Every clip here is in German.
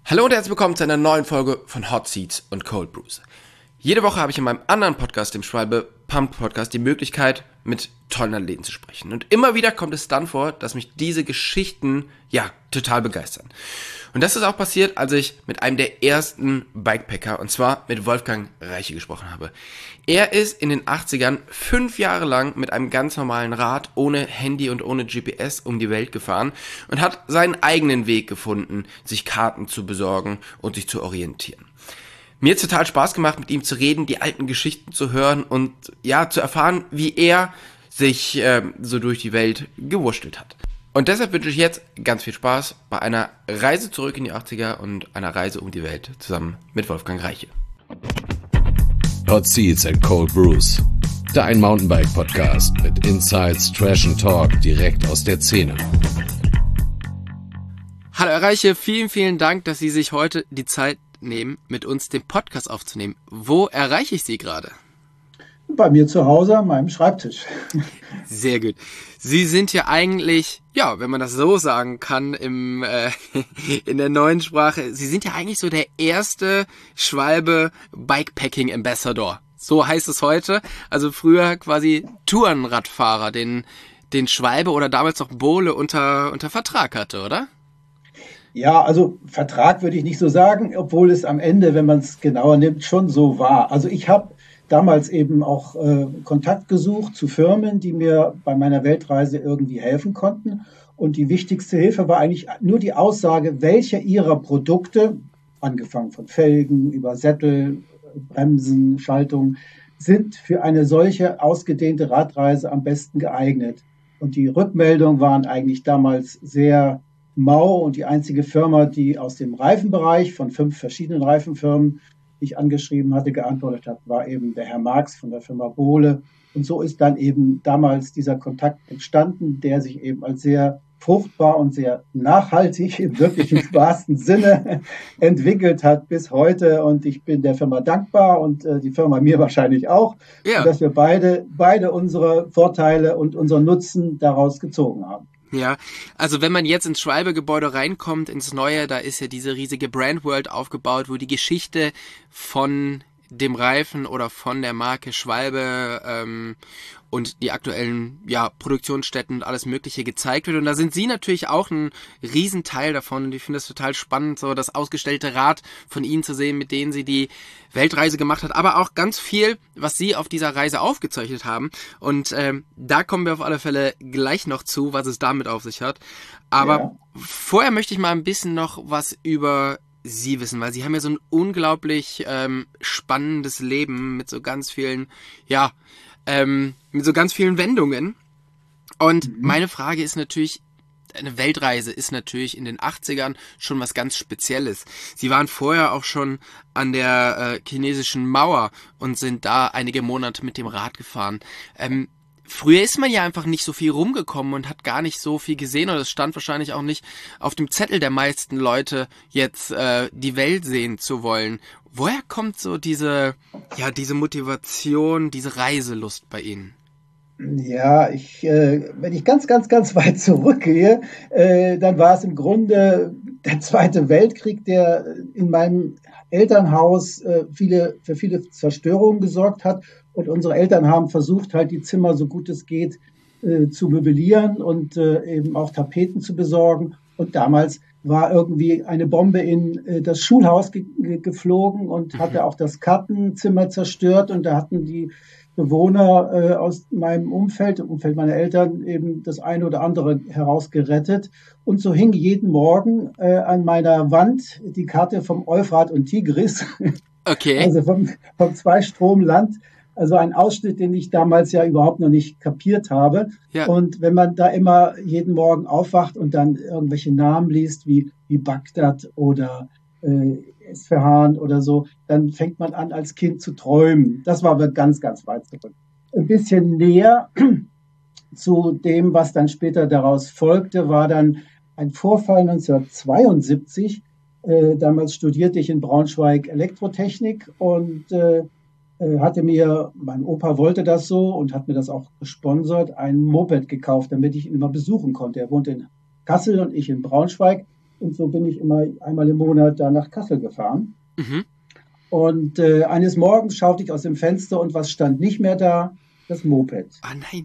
Hallo und herzlich willkommen zu einer neuen Folge von Hot Seats und Cold Brews. Jede Woche habe ich in meinem anderen Podcast, dem Schwalbe Pump Podcast, die Möglichkeit, mit tollen Athleten zu sprechen. Und immer wieder kommt es dann vor, dass mich diese Geschichten, total begeistern. Und das ist auch passiert, als ich mit einem der ersten Bikepacker, und zwar mit Wolfgang Reiche, gesprochen habe. Er ist in den 80ern 5 Jahre lang mit einem ganz normalen Rad, ohne Handy und ohne GPS um die Welt gefahren und hat seinen eigenen Weg gefunden, sich Karten zu besorgen und sich zu orientieren. Mir hat es total Spaß gemacht, mit ihm zu reden, die alten Geschichten zu hören und zu erfahren, wie er sich so durch die Welt gewurstelt hat. Und deshalb wünsche ich jetzt ganz viel Spaß bei einer Reise zurück in die 80er und einer Reise um die Welt zusammen mit Wolfgang Reiche. Hot Seats and Cold Brews, dein Mountainbike-Podcast mit Insights, Trash and Talk direkt aus der Szene. Hallo Herr Reiche, vielen Dank, dass Sie sich heute die Zeit nehmen, mit uns den Podcast aufzunehmen. Wo erreiche ich Sie gerade? Bei mir zu Hause an meinem Schreibtisch. Sehr gut. Sie sind ja eigentlich, wenn man das so sagen kann, in der neuen Sprache, Sie sind ja eigentlich so der erste Schwalbe Bikepacking Ambassador. So heißt es heute. Also früher quasi Tourenradfahrer, den Schwalbe oder damals noch Bole unter Vertrag hatte, oder? Ja, also Vertrag würde ich nicht so sagen, obwohl es am Ende, wenn man es genauer nimmt, schon so war. Also ich habe damals eben auch Kontakt gesucht zu Firmen, die mir bei meiner Weltreise irgendwie helfen konnten. Und die wichtigste Hilfe war eigentlich nur die Aussage, welche ihrer Produkte, angefangen von Felgen über Sättel, Bremsen, Schaltung, sind für eine solche ausgedehnte Radreise am besten geeignet. Und die Rückmeldungen waren eigentlich damals sehr mau und die einzige Firma, die aus dem Reifenbereich von 5 verschiedenen Reifenfirmen, die ich angeschrieben hatte, geantwortet hat, war eben der Herr Marx von der Firma Bole. Und so ist dann eben damals dieser Kontakt entstanden, der sich eben als sehr fruchtbar und sehr nachhaltig im wirklichen wahrsten Sinne entwickelt hat bis heute. Und ich bin der Firma dankbar und die Firma mir wahrscheinlich auch, dass wir beide unsere Vorteile und unseren Nutzen daraus gezogen haben. Ja, also wenn man jetzt ins Schwalbe-Gebäude reinkommt, ins Neue, da ist ja diese riesige Brandworld aufgebaut, wo die Geschichte von dem Reifen oder von der Marke Schwalbe und die aktuellen Produktionsstätten und alles Mögliche gezeigt wird. Und da sind Sie natürlich auch ein Riesenteil davon. Und ich finde es total spannend, so das ausgestellte Rad von Ihnen zu sehen, mit denen Sie die Weltreise gemacht hat, aber auch ganz viel, was Sie auf dieser Reise aufgezeichnet haben. Und da kommen wir auf alle Fälle gleich noch zu, was es damit auf sich hat. Aber vorher möchte ich mal ein bisschen noch was über Sie wissen, weil Sie haben ja so ein unglaublich spannendes Leben mit so ganz vielen, mit so ganz vielen Wendungen. Und meine Frage ist natürlich, eine Weltreise ist natürlich in den 80ern schon was ganz Spezielles. Sie waren vorher auch schon an der chinesischen Mauer und sind da einige Monate mit dem Rad gefahren. Früher ist man ja einfach nicht so viel rumgekommen und hat gar nicht so viel gesehen, oder es stand wahrscheinlich auch nicht auf dem Zettel der meisten Leute, jetzt die Welt sehen zu wollen. Woher kommt so diese Motivation, diese Reiselust bei Ihnen? Ja, wenn ich ganz weit zurückgehe, dann war es im Grunde der Zweite Weltkrieg, der in meinem Elternhaus für viele Zerstörungen gesorgt hat. Und unsere Eltern haben versucht, halt die Zimmer so gut es geht zu möblieren und eben auch Tapeten zu besorgen. Und damals war irgendwie eine Bombe in das Schulhaus geflogen und hatte auch das Kartenzimmer zerstört. Und da hatten die Bewohner aus meinem Umfeld, dem Umfeld meiner Eltern, eben das eine oder andere herausgerettet. Und so hing jeden Morgen an meiner Wand die Karte vom Euphrat und Tigris. Okay. Also vom Zweistromland. Also ein Ausschnitt, den ich damals ja überhaupt noch nicht kapiert habe. Ja. Und wenn man da immer jeden Morgen aufwacht und dann irgendwelche Namen liest, wie Bagdad oder Isfahan oder so, dann fängt man an, als Kind zu träumen. Das war aber ganz weit zurück. Ein bisschen näher zu dem, was dann später daraus folgte, war dann ein Vorfall 1972. Damals studierte ich in Braunschweig Elektrotechnik und mein Opa wollte das so und hat mir das auch gesponsert, ein Moped gekauft, damit ich ihn immer besuchen konnte. Er wohnte in Kassel und ich in Braunschweig. Und so bin ich immer einmal im Monat da nach Kassel gefahren. Mhm. Und eines Morgens schaute ich aus dem Fenster und was stand nicht mehr da? Das Moped. Ah, nein.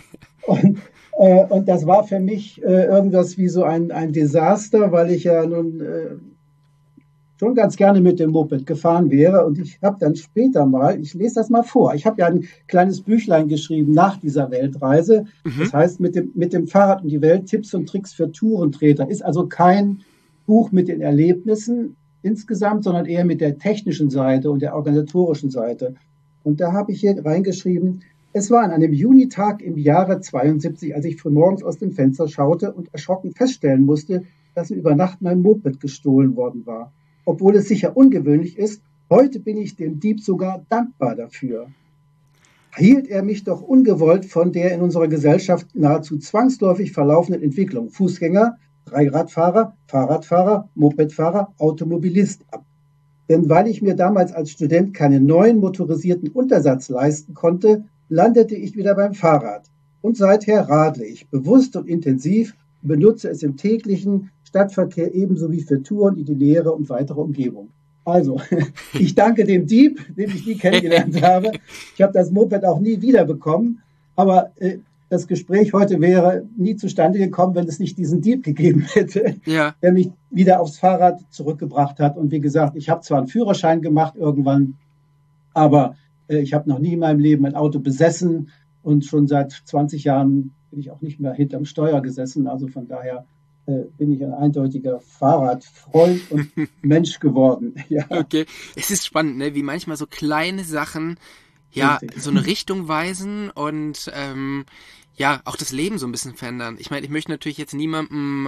Und das war für mich irgendwas wie so ein Desaster, weil ich ja nun schon ganz gerne mit dem Moped gefahren wäre. Und ich habe dann später mal, ich lese das mal vor, ich habe ja ein kleines Büchlein geschrieben nach dieser Weltreise. Das heißt, mit dem Fahrrad um die Welt, Tipps und Tricks für Tourentreter. Ist also kein Buch mit den Erlebnissen insgesamt, sondern eher mit der technischen Seite und der organisatorischen Seite. Und da habe ich hier reingeschrieben, es war an einem Junitag im Jahre 72, als ich frühmorgens aus dem Fenster schaute und erschrocken feststellen musste, dass mir über Nacht mein Moped gestohlen worden war. Obwohl es sicher ungewöhnlich ist, heute bin ich dem Dieb sogar dankbar dafür. Hielt er mich doch ungewollt von der in unserer Gesellschaft nahezu zwangsläufig verlaufenden Entwicklung Fußgänger, Dreiradfahrer, Fahrradfahrer, Mopedfahrer, Automobilist ab. Denn weil ich mir damals als Student keinen neuen motorisierten Untersatz leisten konnte, landete ich wieder beim Fahrrad. Und seither radle ich bewusst und intensiv und benutze es im täglichen Stadtverkehr ebenso wie für Touren in die nähere und weitere Umgebung. Also, ich danke dem Dieb, den ich nie kennengelernt habe. Ich habe das Moped auch nie wiederbekommen, aber das Gespräch heute wäre nie zustande gekommen, wenn es nicht diesen Dieb gegeben hätte, der mich wieder aufs Fahrrad zurückgebracht hat. Und wie gesagt, ich habe zwar einen Führerschein gemacht irgendwann, aber ich habe noch nie in meinem Leben ein Auto besessen und schon seit 20 Jahren bin ich auch nicht mehr hinterm Steuer gesessen. Also von daher bin ich ein eindeutiger Fahrradfreund und Mensch geworden. Ja. Okay, es ist spannend, ne? Wie manchmal so kleine Sachen so eine Richtung weisen und auch das Leben so ein bisschen verändern. Ich meine, ich möchte natürlich jetzt niemandem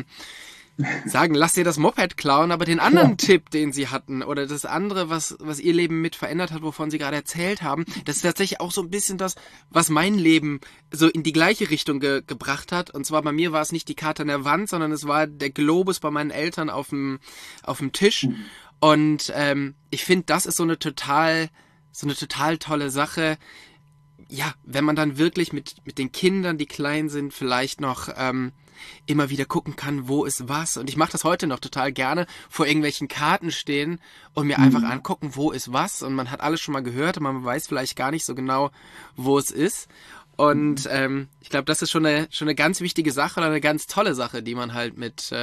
sagen, lass dir das Moped klauen, aber den anderen Tipp, den sie hatten oder das andere, was ihr Leben mit verändert hat, wovon sie gerade erzählt haben, das ist tatsächlich auch so ein bisschen das, was mein Leben so in die gleiche Richtung gebracht hat. Und zwar bei mir war es nicht die Karte an der Wand, sondern es war der Globus bei meinen Eltern auf dem Tisch. Und ich finde, das ist so eine total tolle Sache. Ja, wenn man dann wirklich mit den Kindern, die klein sind, vielleicht noch immer wieder gucken kann, wo ist was. Und ich mache das heute noch total gerne, vor irgendwelchen Karten stehen und mir einfach angucken, wo ist was. Und man hat alles schon mal gehört und man weiß vielleicht gar nicht so genau, wo es ist. Und ich glaube, das ist schon eine ganz wichtige Sache oder eine ganz tolle Sache, die man halt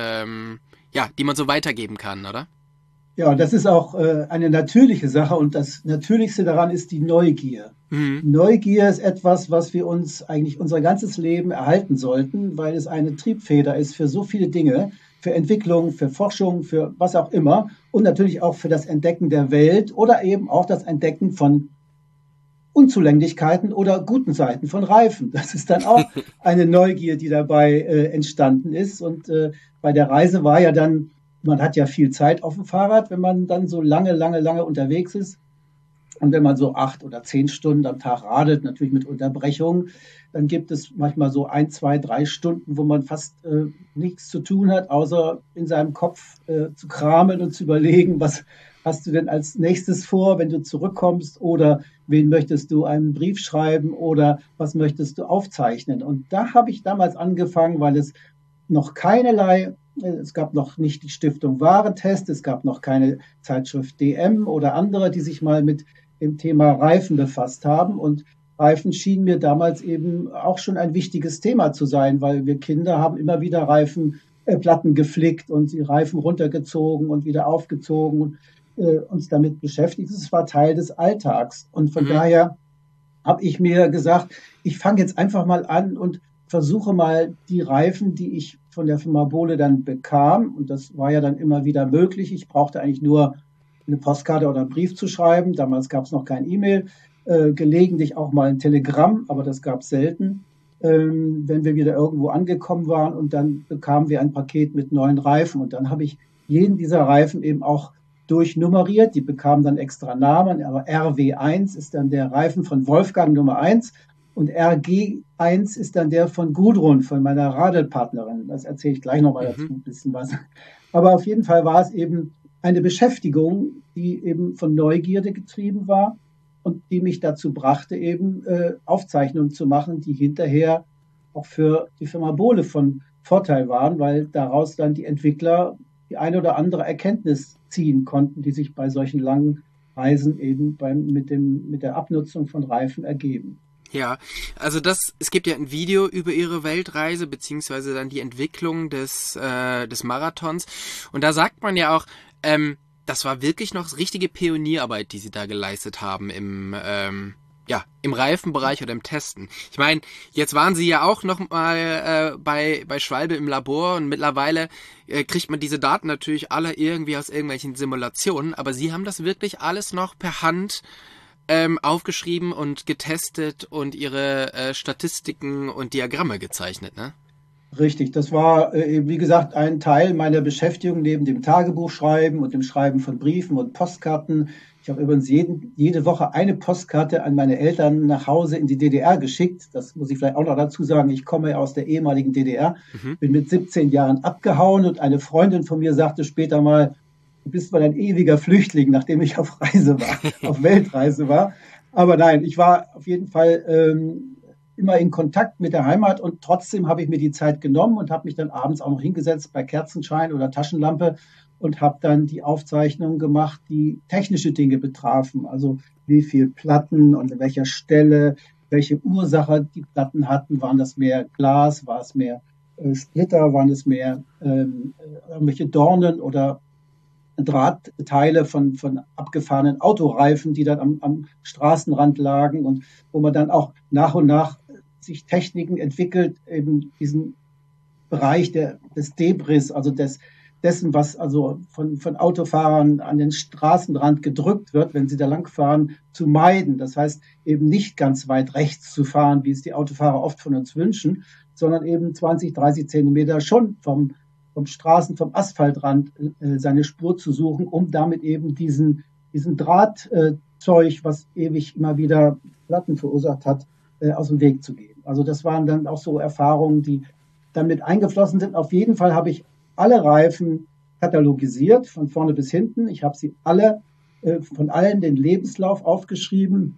die man so weitergeben kann, oder? Ja, das ist auch eine natürliche Sache und das Natürlichste daran ist die Neugier. Neugier ist etwas, was wir uns eigentlich unser ganzes Leben erhalten sollten, weil es eine Triebfeder ist für so viele Dinge, für Entwicklung, für Forschung, für was auch immer und natürlich auch für das Entdecken der Welt oder eben auch das Entdecken von Unzulänglichkeiten oder guten Seiten von Reifen. Das ist dann auch eine Neugier, die dabei entstanden ist. Und bei der Reise war ja dann, man hat ja viel Zeit auf dem Fahrrad, wenn man dann so lange unterwegs ist. Und wenn man so 8 oder 10 Stunden am Tag radelt, natürlich mit Unterbrechungen, dann gibt es manchmal so 1, 2, 3 Stunden, wo man fast nichts zu tun hat, außer in seinem Kopf zu kramen und zu überlegen, was hast du denn als nächstes vor, wenn du zurückkommst, oder wen möchtest du einen Brief schreiben oder was möchtest du aufzeichnen. Und da habe ich damals angefangen, weil es noch es gab noch nicht die Stiftung Warentest, es gab noch keine Zeitschrift DM oder andere, die sich mal mit dem Thema Reifen befasst haben. Und Reifen schienen mir damals eben auch schon ein wichtiges Thema zu sein, weil wir Kinder haben immer wieder Reifenplatten geflickt und die Reifen runtergezogen und wieder aufgezogen und uns damit beschäftigt. Es war Teil des Alltags. Und von daher habe ich mir gesagt, ich fange jetzt einfach mal an und versuche mal die Reifen, die ich von der Firma Bohle dann bekam, und das war ja dann immer wieder möglich. Ich brauchte eigentlich nur eine Postkarte oder einen Brief zu schreiben. Damals gab es noch kein E-Mail, gelegentlich auch mal ein Telegramm, aber das gab es selten, wenn wir wieder irgendwo angekommen waren. Und dann bekamen wir ein Paket mit neuen Reifen. Und dann habe ich jeden dieser Reifen eben auch durchnummeriert. Die bekamen dann extra Namen, aber RW1 ist dann der Reifen von Wolfgang Nummer 1 und RG1 ist dann der von Gudrun, von meiner Radelpartnerin. Das erzähle ich gleich nochmal dazu ein bisschen was. Aber auf jeden Fall war es eben eine Beschäftigung, die eben von Neugierde getrieben war und die mich dazu brachte, eben Aufzeichnungen zu machen, die hinterher auch für die Firma Bohle von Vorteil waren, weil daraus dann die Entwickler die eine oder andere Erkenntnis ziehen konnten, die sich bei solchen langen Reisen eben mit der Abnutzung von Reifen ergeben. Ja, also es gibt ja ein Video über ihre Weltreise, beziehungsweise dann die Entwicklung des Marathons. Und da sagt man ja auch, das war wirklich noch richtige Pionierarbeit, die sie da geleistet haben im Reifenbereich oder im Testen. Ich meine, jetzt waren sie ja auch noch mal bei Schwalbe im Labor und mittlerweile kriegt man diese Daten natürlich alle irgendwie aus irgendwelchen Simulationen, aber sie haben das wirklich alles noch per Hand aufgeschrieben und getestet und ihre Statistiken und Diagramme gezeichnet, ne? Richtig, das war, wie gesagt, ein Teil meiner Beschäftigung neben dem Tagebuchschreiben und dem Schreiben von Briefen und Postkarten. Ich habe übrigens jede Woche eine Postkarte an meine Eltern nach Hause in die DDR geschickt. Das muss ich vielleicht auch noch dazu sagen. Ich komme ja aus der ehemaligen DDR, bin mit 17 Jahren abgehauen und eine Freundin von mir sagte später mal, du bist mal ein ewiger Flüchtling, nachdem ich auf Reise war, auf Weltreise war. Aber nein, ich war auf jeden Fall immer in Kontakt mit der Heimat und trotzdem habe ich mir die Zeit genommen und habe mich dann abends auch noch hingesetzt bei Kerzenschein oder Taschenlampe und habe dann die Aufzeichnungen gemacht, die technische Dinge betrafen. Also wie viel Platten und an welcher Stelle, welche Ursache die Platten hatten. Waren das mehr Glas, war es mehr Splitter, waren es mehr irgendwelche Dornen oder Drahtteile von abgefahrenen Autoreifen, die dann am Straßenrand lagen und wo man dann auch nach und nach sich Techniken entwickelt, eben diesen Bereich des Debris, also dessen, was also von Autofahrern an den Straßenrand gedrückt wird, wenn sie da langfahren, zu meiden. Das heißt, eben nicht ganz weit rechts zu fahren, wie es die Autofahrer oft von uns wünschen, sondern eben 20, 30 Zentimeter schon vom Asphaltrand seine Spur zu suchen, um damit eben diesen Drahtzeug, was ewig immer wieder Platten verursacht hat, aus dem Weg zu gehen. Also das waren dann auch so Erfahrungen, die damit eingeflossen sind. Auf jeden Fall habe ich alle Reifen katalogisiert, von vorne bis hinten. Ich habe sie alle, von allen den Lebenslauf aufgeschrieben,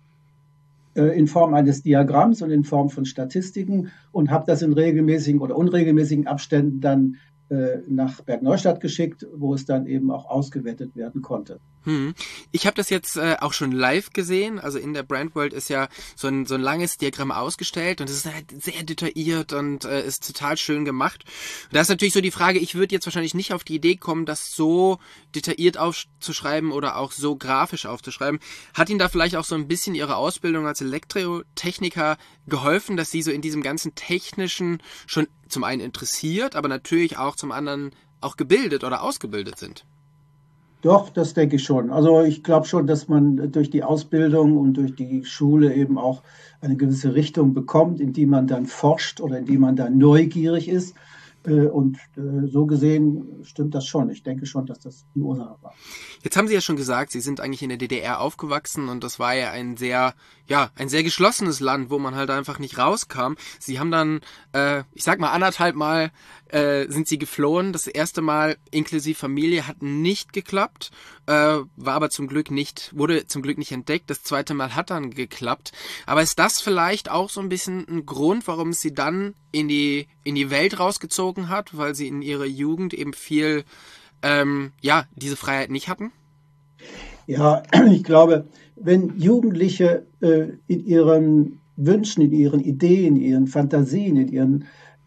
in Form eines Diagramms und in Form von Statistiken und habe das in regelmäßigen oder unregelmäßigen Abständen dann nach Bergneustadt geschickt, wo es dann eben auch ausgewertet werden konnte. Ich habe das jetzt auch schon live gesehen. Also in der Brandworld ist ja so ein langes Diagramm ausgestellt und es ist halt sehr detailliert und ist total schön gemacht. Und da ist natürlich so die Frage, ich würde jetzt wahrscheinlich nicht auf die Idee kommen, das so detailliert aufzuschreiben oder auch so grafisch aufzuschreiben. Hat Ihnen da vielleicht auch so ein bisschen Ihre Ausbildung als Elektrotechniker geholfen, dass Sie so in diesem ganzen Technischen schon zum einen interessiert, aber natürlich auch zum anderen auch gebildet oder ausgebildet sind? Doch, das denke ich schon. Also ich glaube schon, dass man durch die Ausbildung und durch die Schule eben auch eine gewisse Richtung bekommt, in die man dann forscht oder in die man dann neugierig ist. Und so gesehen stimmt das schon. Ich denke schon, dass das die Ursache war. Jetzt haben Sie ja schon gesagt, Sie sind eigentlich in der DDR aufgewachsen und das war ja ein sehr geschlossenes Land, wo man halt einfach nicht rauskam. Sie haben dann, ich sag mal 1,5 Mal sind Sie geflohen. Das erste Mal inklusive Familie hat nicht geklappt, wurde zum Glück nicht entdeckt. Das zweite Mal hat dann geklappt. Aber ist das vielleicht auch so ein bisschen ein Grund, warum es Sie dann in die Welt rausgezogen hat, weil Sie in Ihrer Jugend eben viel diese Freiheit nicht hatten? Ja, ich glaube, wenn Jugendliche in ihren Wünschen, in ihren Ideen, in ihren Fantasien, in ihren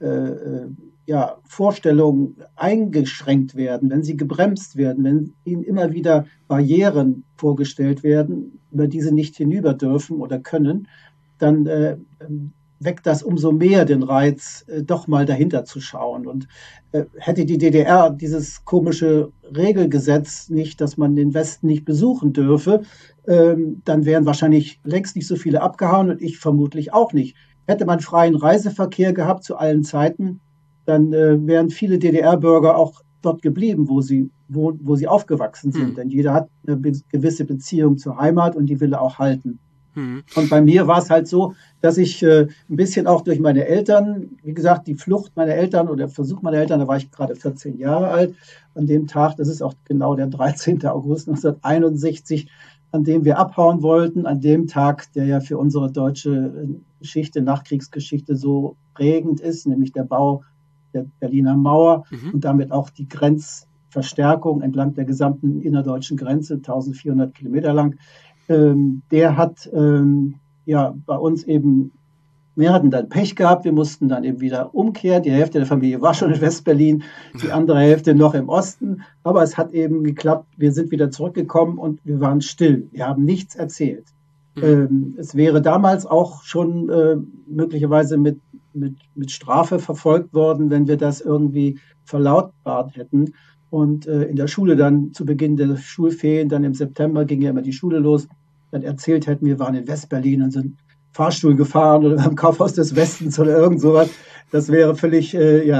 Vorstellungen eingeschränkt werden, wenn sie gebremst werden, wenn ihnen immer wieder Barrieren vorgestellt werden, über die sie nicht hinüber dürfen oder können, dann weckt das umso mehr den Reiz, doch mal dahinter zu schauen. Und hätte die DDR dieses komische Regelgesetz nicht, dass man den Westen nicht besuchen dürfe, dann wären wahrscheinlich längst nicht so viele abgehauen und ich vermutlich auch nicht. Hätte man freien Reiseverkehr gehabt zu allen Zeiten, dann wären viele DDR-Bürger auch dort geblieben, wo sie aufgewachsen sind. Denn jeder hat eine gewisse Beziehung zur Heimat und die will er auch halten. Und bei mir war es halt so, dass ich ein bisschen auch durch meine Eltern, wie gesagt, die Flucht meiner Eltern oder Versuch meiner Eltern, da war ich gerade 14 Jahre alt, an dem Tag, das ist auch genau der 13. August 1961, an dem wir abhauen wollten, an dem Tag, der ja für unsere deutsche Geschichte, Nachkriegsgeschichte so prägend ist, nämlich der Bau der Berliner Mauer und damit auch die Grenzverstärkung entlang der gesamten innerdeutschen Grenze, 1400 Kilometer lang. Der hat bei uns eben, wir hatten dann Pech gehabt, wir mussten dann eben wieder umkehren. Die Hälfte der Familie war schon in West-Berlin, die andere Hälfte noch im Osten. Aber es hat eben geklappt, wir sind wieder zurückgekommen und wir waren still. Wir haben nichts erzählt. Es wäre damals auch schon möglicherweise mit Strafe verfolgt worden, wenn wir das irgendwie verlautbart hätten. Und in der Schule dann zu Beginn der Schulferien, dann im September ging ja immer die Schule los, dann erzählt hätten, wir waren in West-Berlin und sind Fahrstuhl gefahren oder im Kaufhaus des Westens oder irgend sowas. Das wäre völlig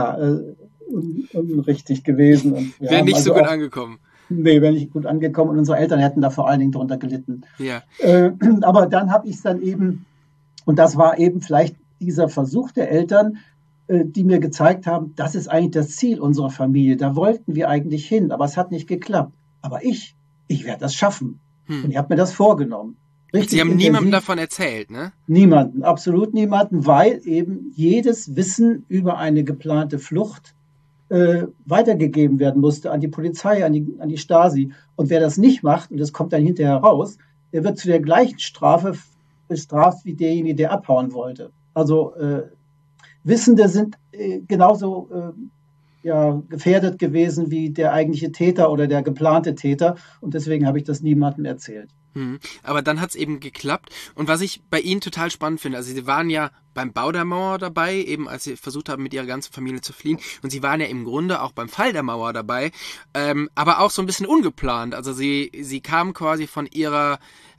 unrichtig gewesen. Wäre nicht so gut angekommen. Nee, wäre nicht gut angekommen und unsere Eltern hätten da vor allen Dingen drunter gelitten. Ja. Aber dann habe ich es dann eben, und das war eben vielleicht dieser Versuch der Eltern, die mir gezeigt haben, das ist eigentlich das Ziel unserer Familie. Da wollten wir eigentlich hin, aber es hat nicht geklappt. Aber ich werde das schaffen. Und ich habe mir das vorgenommen. Richtig. Sie haben niemandem davon erzählt, ne? Niemanden, absolut niemanden, weil eben jedes Wissen über eine geplante Flucht weitergegeben werden musste an die Polizei, an die Stasi. Und wer das nicht macht, und das kommt dann hinterher raus, der wird zu der gleichen Strafe bestraft wie derjenige, der abhauen wollte. Also Wissende sind genauso gefährdet gewesen wie der eigentliche Täter oder der geplante Täter. Und deswegen habe ich das niemandem erzählt. Aber dann hat es eben geklappt. Und was ich bei Ihnen total spannend finde, also Sie waren ja beim Bau der Mauer dabei, eben als Sie versucht haben, mit Ihrer ganzen Familie zu fliehen. Und Sie waren ja im Grunde auch beim Fall der Mauer dabei, aber auch so ein bisschen ungeplant. Also Sie kamen quasi von Ihrer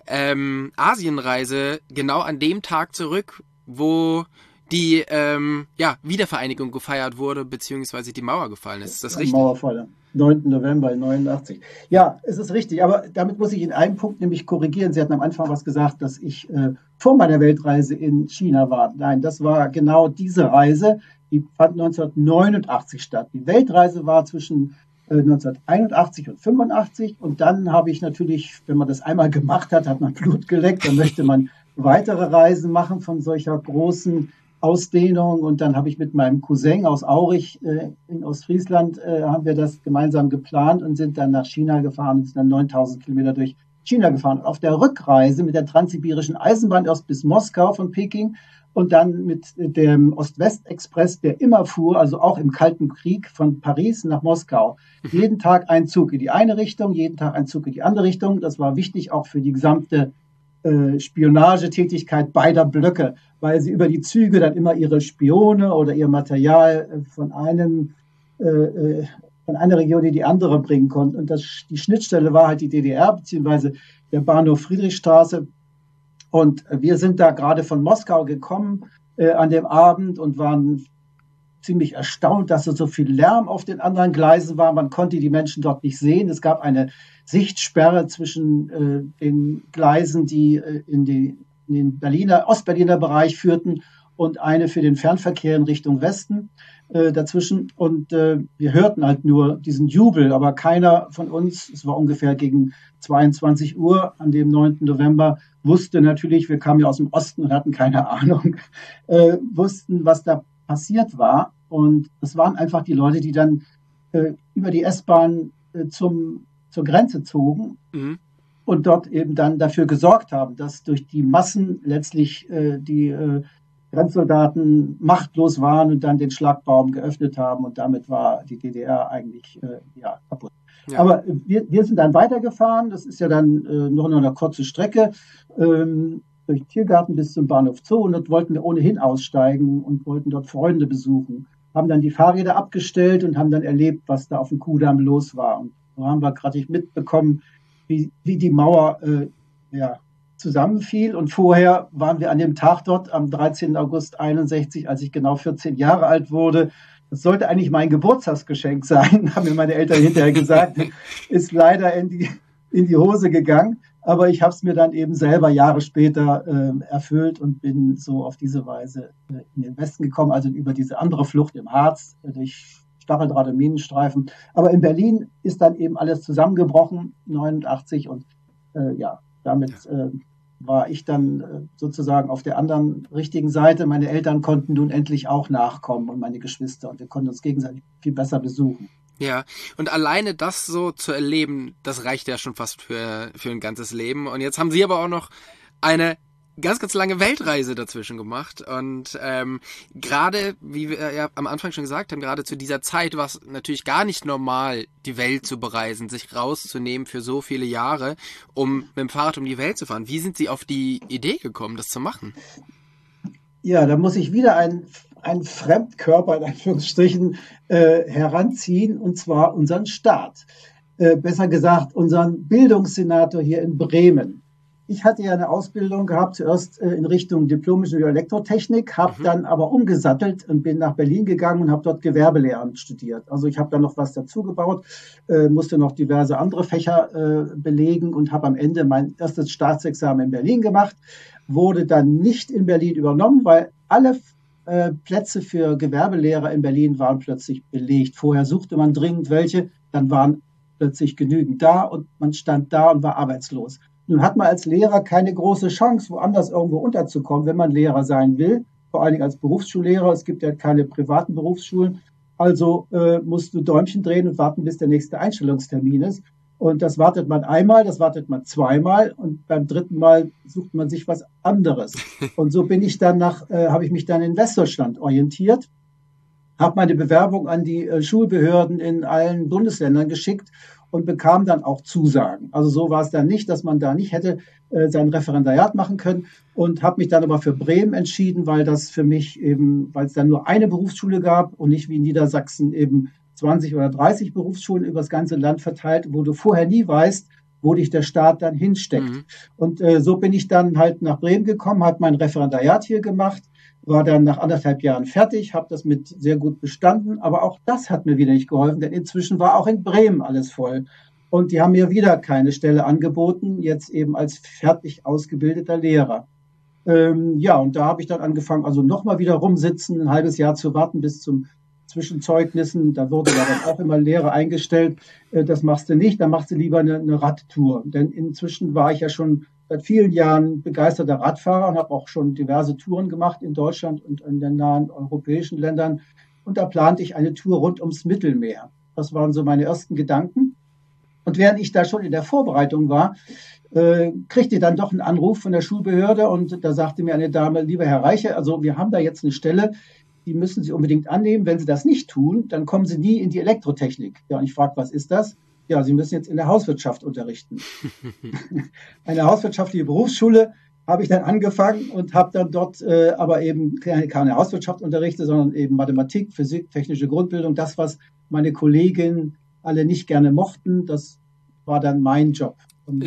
Asienreise genau an dem Tag zurück, wo die Wiedervereinigung gefeiert wurde, beziehungsweise die Mauer gefallen ist. Ist das richtig? Mauerfall, 9. November 1989. Ja, es ist richtig, aber damit muss ich in einem Punkt nämlich korrigieren. Sie hatten am Anfang was gesagt, dass ich vor meiner Weltreise in China war. Nein, das war genau diese Reise, die fand 1989 statt. Die Weltreise war zwischen 1981 und 85 und dann habe ich natürlich, wenn man das einmal gemacht hat, hat man Blut geleckt, dann möchte man weitere Reisen machen von solcher großen Ausdehnung und dann habe ich mit meinem Cousin aus Aurich in Ostfriesland haben wir das gemeinsam geplant und sind dann nach China gefahren und sind dann 9000 Kilometer durch China gefahren. Und auf der Rückreise mit der transsibirischen Eisenbahn erst bis Moskau von Peking und dann mit dem Ost-West-Express, der immer fuhr, also auch im Kalten Krieg von Paris nach Moskau. Jeden Tag ein Zug in die eine Richtung, jeden Tag ein Zug in die andere Richtung. Das war wichtig auch für die gesamte Spionagetätigkeit beider Blöcke, weil sie über die Züge dann immer ihre Spione oder ihr Material von einer Region in die andere bringen konnten. Und die Schnittstelle war halt die DDR, beziehungsweise der Bahnhof Friedrichstraße. Und wir sind da gerade von Moskau gekommen an dem Abend und waren ziemlich erstaunt, dass so viel Lärm auf den anderen Gleisen war. Man konnte die Menschen dort nicht sehen. Es gab eine Sichtsperre zwischen den Gleisen, die in den Ostberliner Bereich führten und eine für den Fernverkehr in Richtung Westen dazwischen. Und wir hörten halt nur diesen Jubel, aber keiner von uns, es war ungefähr gegen 22 Uhr an dem 9. November, wusste natürlich, wir kamen ja aus dem Osten und hatten keine Ahnung, wussten, was da passiert war. Und das waren einfach die Leute, die dann über die S-Bahn zur Grenze zogen und dort eben dann dafür gesorgt haben, dass durch die Massen letztlich die Grenzsoldaten machtlos waren und dann den Schlagbaum geöffnet haben und damit war die DDR eigentlich kaputt. Ja. Aber wir sind dann weitergefahren, das ist ja dann noch eine kurze Strecke durch Tiergarten bis zum Bahnhof Zoo und dort wollten wir ohnehin aussteigen und wollten dort Freunde besuchen. Haben dann die Fahrräder abgestellt und haben dann erlebt, was da auf dem Kudamm los war. Und so haben wir gerade mitbekommen, wie die Mauer zusammenfiel. Und vorher waren wir an dem Tag dort, am 13. August 61, als ich genau 14 Jahre alt wurde. Das sollte eigentlich mein Geburtstagsgeschenk sein, haben mir meine Eltern hinterher gesagt. Ist leider in die Hose gegangen. Aber ich habe es mir dann eben selber Jahre später erfüllt und bin so auf diese Weise in den Westen gekommen, also über diese andere Flucht im Harz, durch Stacheldraht und Minenstreifen. Aber in Berlin ist dann eben alles zusammengebrochen, 89 und damit war ich dann sozusagen auf der anderen richtigen Seite. Meine Eltern konnten nun endlich auch nachkommen und meine Geschwister und wir konnten uns gegenseitig viel besser besuchen. Ja, und alleine das so zu erleben, das reicht ja schon fast für ein ganzes Leben. Und jetzt haben Sie aber auch noch eine ganz, ganz lange Weltreise dazwischen gemacht. Und gerade, wie wir ja am Anfang schon gesagt haben, gerade zu dieser Zeit war es natürlich gar nicht normal, die Welt zu bereisen, sich rauszunehmen für so viele Jahre, um mit dem Fahrrad um die Welt zu fahren. Wie sind Sie auf die Idee gekommen, das zu machen? Ja, da muss ich wieder einen Fremdkörper in Anführungsstrichen heranziehen, und zwar unseren Staat. Besser gesagt, unseren Bildungssenator hier in Bremen. Ich hatte ja eine Ausbildung gehabt, zuerst in Richtung Diplom-Ingenieur Elektrotechnik, habe dann aber umgesattelt und bin nach Berlin gegangen und habe dort Gewerbelehramt studiert. Also ich habe da noch was dazu gebaut, musste noch diverse andere Fächer belegen und habe am Ende mein erstes Staatsexamen in Berlin gemacht, wurde dann nicht in Berlin übernommen, weil alle Plätze für Gewerbelehrer in Berlin waren plötzlich belegt. Vorher suchte man dringend welche, dann waren plötzlich genügend da und man stand da und war arbeitslos. Nun hat man als Lehrer keine große Chance, woanders irgendwo unterzukommen, wenn man Lehrer sein will, vor allen Dingen als Berufsschullehrer. Es gibt ja keine privaten Berufsschulen. Also musst du Däumchen drehen und warten, bis der nächste Einstellungstermin ist. Und das wartet man einmal, das wartet man zweimal und beim dritten Mal sucht man sich was anderes. Und so bin ich dann habe ich mich dann in Westdeutschland orientiert, habe meine Bewerbung an die Schulbehörden in allen Bundesländern geschickt und bekam dann auch Zusagen. Also so war es dann nicht, dass man da nicht hätte sein Referendariat machen können, und habe mich dann aber für Bremen entschieden, weil das für mich eben, weil es dann nur eine Berufsschule gab und nicht wie in Niedersachsen eben 20 oder 30 Berufsschulen über das ganze Land verteilt, wo du vorher nie weißt, wo dich der Staat dann hinsteckt. Und so bin ich dann halt nach Bremen gekommen, habe mein Referendariat hier gemacht, war dann nach 1,5 Jahren fertig, habe das mit sehr gut bestanden, aber auch das hat mir wieder nicht geholfen, denn inzwischen war auch in Bremen alles voll. Und die haben mir wieder keine Stelle angeboten, jetzt eben als fertig ausgebildeter Lehrer. Ja, und da habe ich dann angefangen, also nochmal wieder rumsitzen, ein halbes Jahr zu warten bis zum Zwischenzeugnissen. Da wurde ja dann auch immer Lehrer eingestellt. Das machst du nicht, dann machst du lieber eine Radtour. Denn inzwischen war ich ja schon seit vielen Jahren begeisterter Radfahrer und habe auch schon diverse Touren gemacht in Deutschland und in den nahen europäischen Ländern. Und da plante ich eine Tour rund ums Mittelmeer. Das waren so meine ersten Gedanken. Und während ich da schon in der Vorbereitung war, kriegte ich dann doch einen Anruf von der Schulbehörde und da sagte mir eine Dame: Lieber Herr Reiche, also wir haben da jetzt eine Stelle, die müssen Sie unbedingt annehmen. Wenn Sie das nicht tun, dann kommen Sie nie in die Elektrotechnik. Ja, und ich frage, was ist das? Ja, Sie müssen jetzt in der Hauswirtschaft unterrichten. Eine hauswirtschaftliche Berufsschule habe ich dann angefangen und habe dann dort aber eben keine Hauswirtschaft unterrichtet, sondern eben Mathematik, Physik, technische Grundbildung. Das, was meine Kolleginnen alle nicht gerne mochten, das war dann mein Job. Und,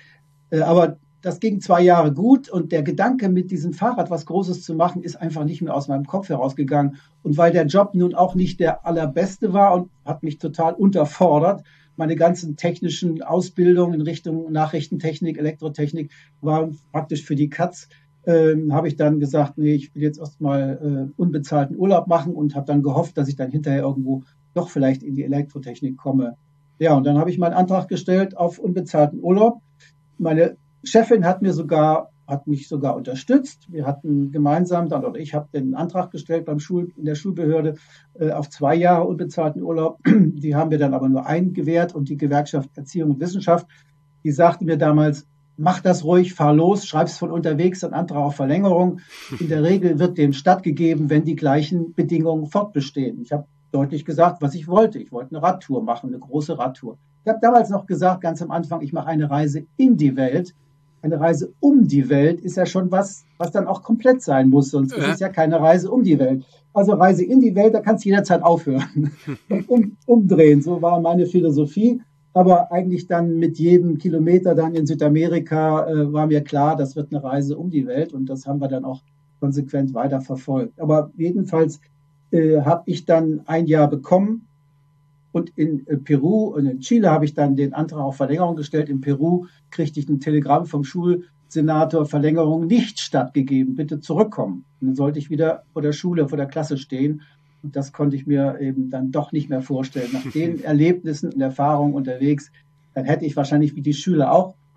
aber das ging 2 Jahre gut und der Gedanke, mit diesem Fahrrad was Großes zu machen, ist einfach nicht mehr aus meinem Kopf herausgegangen. Und weil der Job nun auch nicht der allerbeste war und hat mich total unterfordert, meine ganzen technischen Ausbildungen in Richtung Nachrichtentechnik, Elektrotechnik waren praktisch für die Katz, habe ich dann gesagt, nee, ich will jetzt erstmal unbezahlten Urlaub machen und habe dann gehofft, dass ich dann hinterher irgendwo doch vielleicht in die Elektrotechnik komme. Ja, und dann habe ich meinen Antrag gestellt auf unbezahlten Urlaub. Meine Chefin hat mich sogar unterstützt. Wir hatten gemeinsam ich habe den Antrag gestellt in der Schulbehörde auf 2 Jahre unbezahlten Urlaub. Die haben mir dann aber nur einen gewährt, und die Gewerkschaft Erziehung und Wissenschaft, die sagte mir damals: Mach das ruhig, fahr los, schreib's von unterwegs, einen Antrag auf Verlängerung. In der Regel wird dem stattgegeben, wenn die gleichen Bedingungen fortbestehen. Ich habe deutlich gesagt, was ich wollte. Ich wollte eine Radtour machen, eine große Radtour. Ich habe damals noch gesagt, ganz am Anfang, ich mache eine Reise in die Welt. Eine Reise um die Welt ist ja schon was dann auch komplett sein muss, sonst ist es ja keine Reise um die Welt. Also Reise in die Welt, da kannst du jederzeit aufhören und umdrehen. So war meine Philosophie. Aber eigentlich dann mit jedem Kilometer dann in Südamerika war mir klar, das wird eine Reise um die Welt, und das haben wir dann auch konsequent weiter verfolgt. Aber jedenfalls habe ich dann 1 Jahr bekommen. Und in Peru und in Chile habe ich dann den Antrag auf Verlängerung gestellt. In Peru kriegte ich ein Telegramm vom Schulsenator: Verlängerung nicht stattgegeben, bitte zurückkommen. Und dann sollte ich wieder vor der Schule, vor der Klasse stehen. Und das konnte ich mir eben dann doch nicht mehr vorstellen. Nach den Erlebnissen und Erfahrungen unterwegs, dann hätte ich wahrscheinlich wie die Schüler auch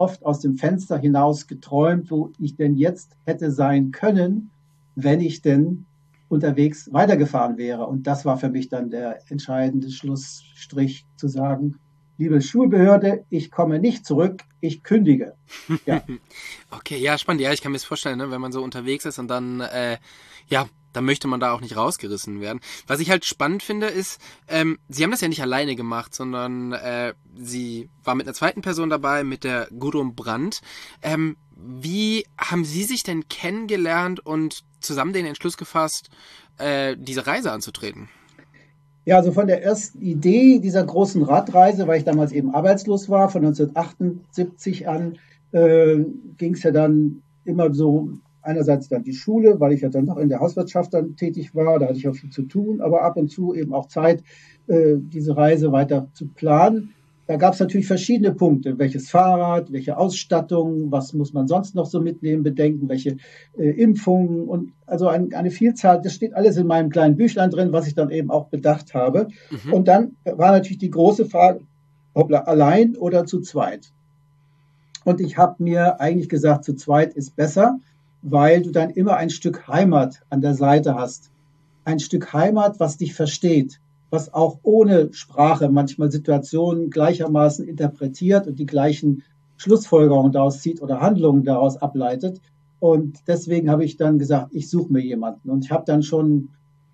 oft aus dem Fenster hinaus geträumt, wo ich denn jetzt hätte sein können, wenn ich denn unterwegs weitergefahren wäre. Und das war für mich dann der entscheidende Schlussstrich, zu sagen, liebe Schulbehörde, ich komme nicht zurück, ich kündige. Ja. Okay, ja, spannend. Ja, ich kann mir das vorstellen, ne, wenn man so unterwegs ist und dann, dann möchte man da auch nicht rausgerissen werden. Was ich halt spannend finde, ist, Sie haben das ja nicht alleine gemacht, sondern Sie war mit einer zweiten Person dabei, mit der Gudrun Brandt. Wie haben Sie sich denn kennengelernt und zusammen den Entschluss gefasst, diese Reise anzutreten? Ja, also von der ersten Idee dieser großen Radreise, weil ich damals eben arbeitslos war, von 1978 an, ging es ja dann immer so, einerseits dann die Schule, weil ich ja dann noch in der Hauswirtschaft dann tätig war, da hatte ich auch viel zu tun, aber ab und zu eben auch Zeit, diese Reise weiter zu planen. Da gab es natürlich verschiedene Punkte. Welches Fahrrad, welche Ausstattung, was muss man sonst noch so mitnehmen, bedenken, welche Impfungen und also eine Vielzahl, das steht alles in meinem kleinen Büchlein drin, was ich dann eben auch bedacht habe. Mhm. Und dann war natürlich die große Frage, ob allein oder zu zweit. Und ich habe mir eigentlich gesagt, zu zweit ist besser, weil du dann immer ein Stück Heimat an der Seite hast. Ein Stück Heimat, was dich versteht, was auch ohne Sprache manchmal Situationen gleichermaßen interpretiert und die gleichen Schlussfolgerungen daraus zieht oder Handlungen daraus ableitet. Und deswegen habe ich dann gesagt, ich suche mir jemanden. Und ich habe dann schon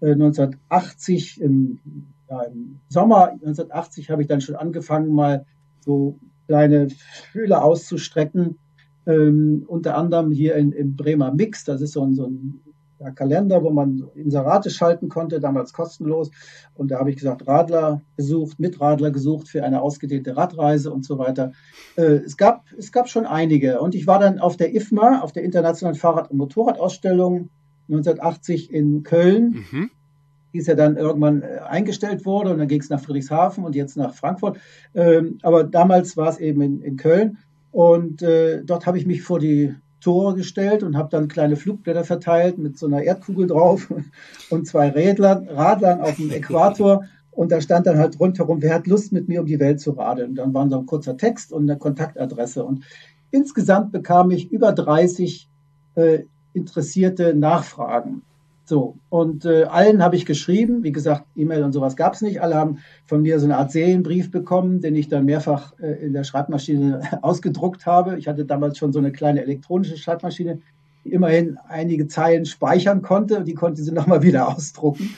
1980, im Sommer 1980 habe ich dann schon angefangen, mal so kleine Fühler auszustrecken. Unter anderem hier im Bremer Mix, das ist so ein Kalender, wo man Inserate schalten konnte, damals kostenlos. Und da habe ich gesagt, Mitradler gesucht für eine ausgedehnte Radreise und so weiter. Es gab schon einige. Und ich war dann auf der IFMA, auf der Internationalen Fahrrad- und Motorradausstellung 1980 in Köln. Mhm. Die ist ja dann irgendwann eingestellt wurde und dann ging es nach Friedrichshafen und jetzt nach Frankfurt. Aber damals war es eben in Köln. Und dort habe ich mich vor die Tore gestellt und habe dann kleine Flugblätter verteilt mit so einer Erdkugel drauf und zwei Radlern auf dem Äquator. Und da stand dann halt rundherum, wer hat Lust, mit mir um die Welt zu radeln? Und dann war so ein kurzer Text und eine Kontaktadresse. Und insgesamt bekam ich über 30 interessierte Nachfragen. So, und allen habe ich geschrieben, wie gesagt, E-Mail und sowas gab es nicht. Alle haben von mir so eine Art Serienbrief bekommen, den ich dann mehrfach in der Schreibmaschine ausgedruckt habe. Ich hatte damals schon so eine kleine elektronische Schreibmaschine, die immerhin einige Zeilen speichern konnte. Die konnte sie nochmal wieder ausdrucken.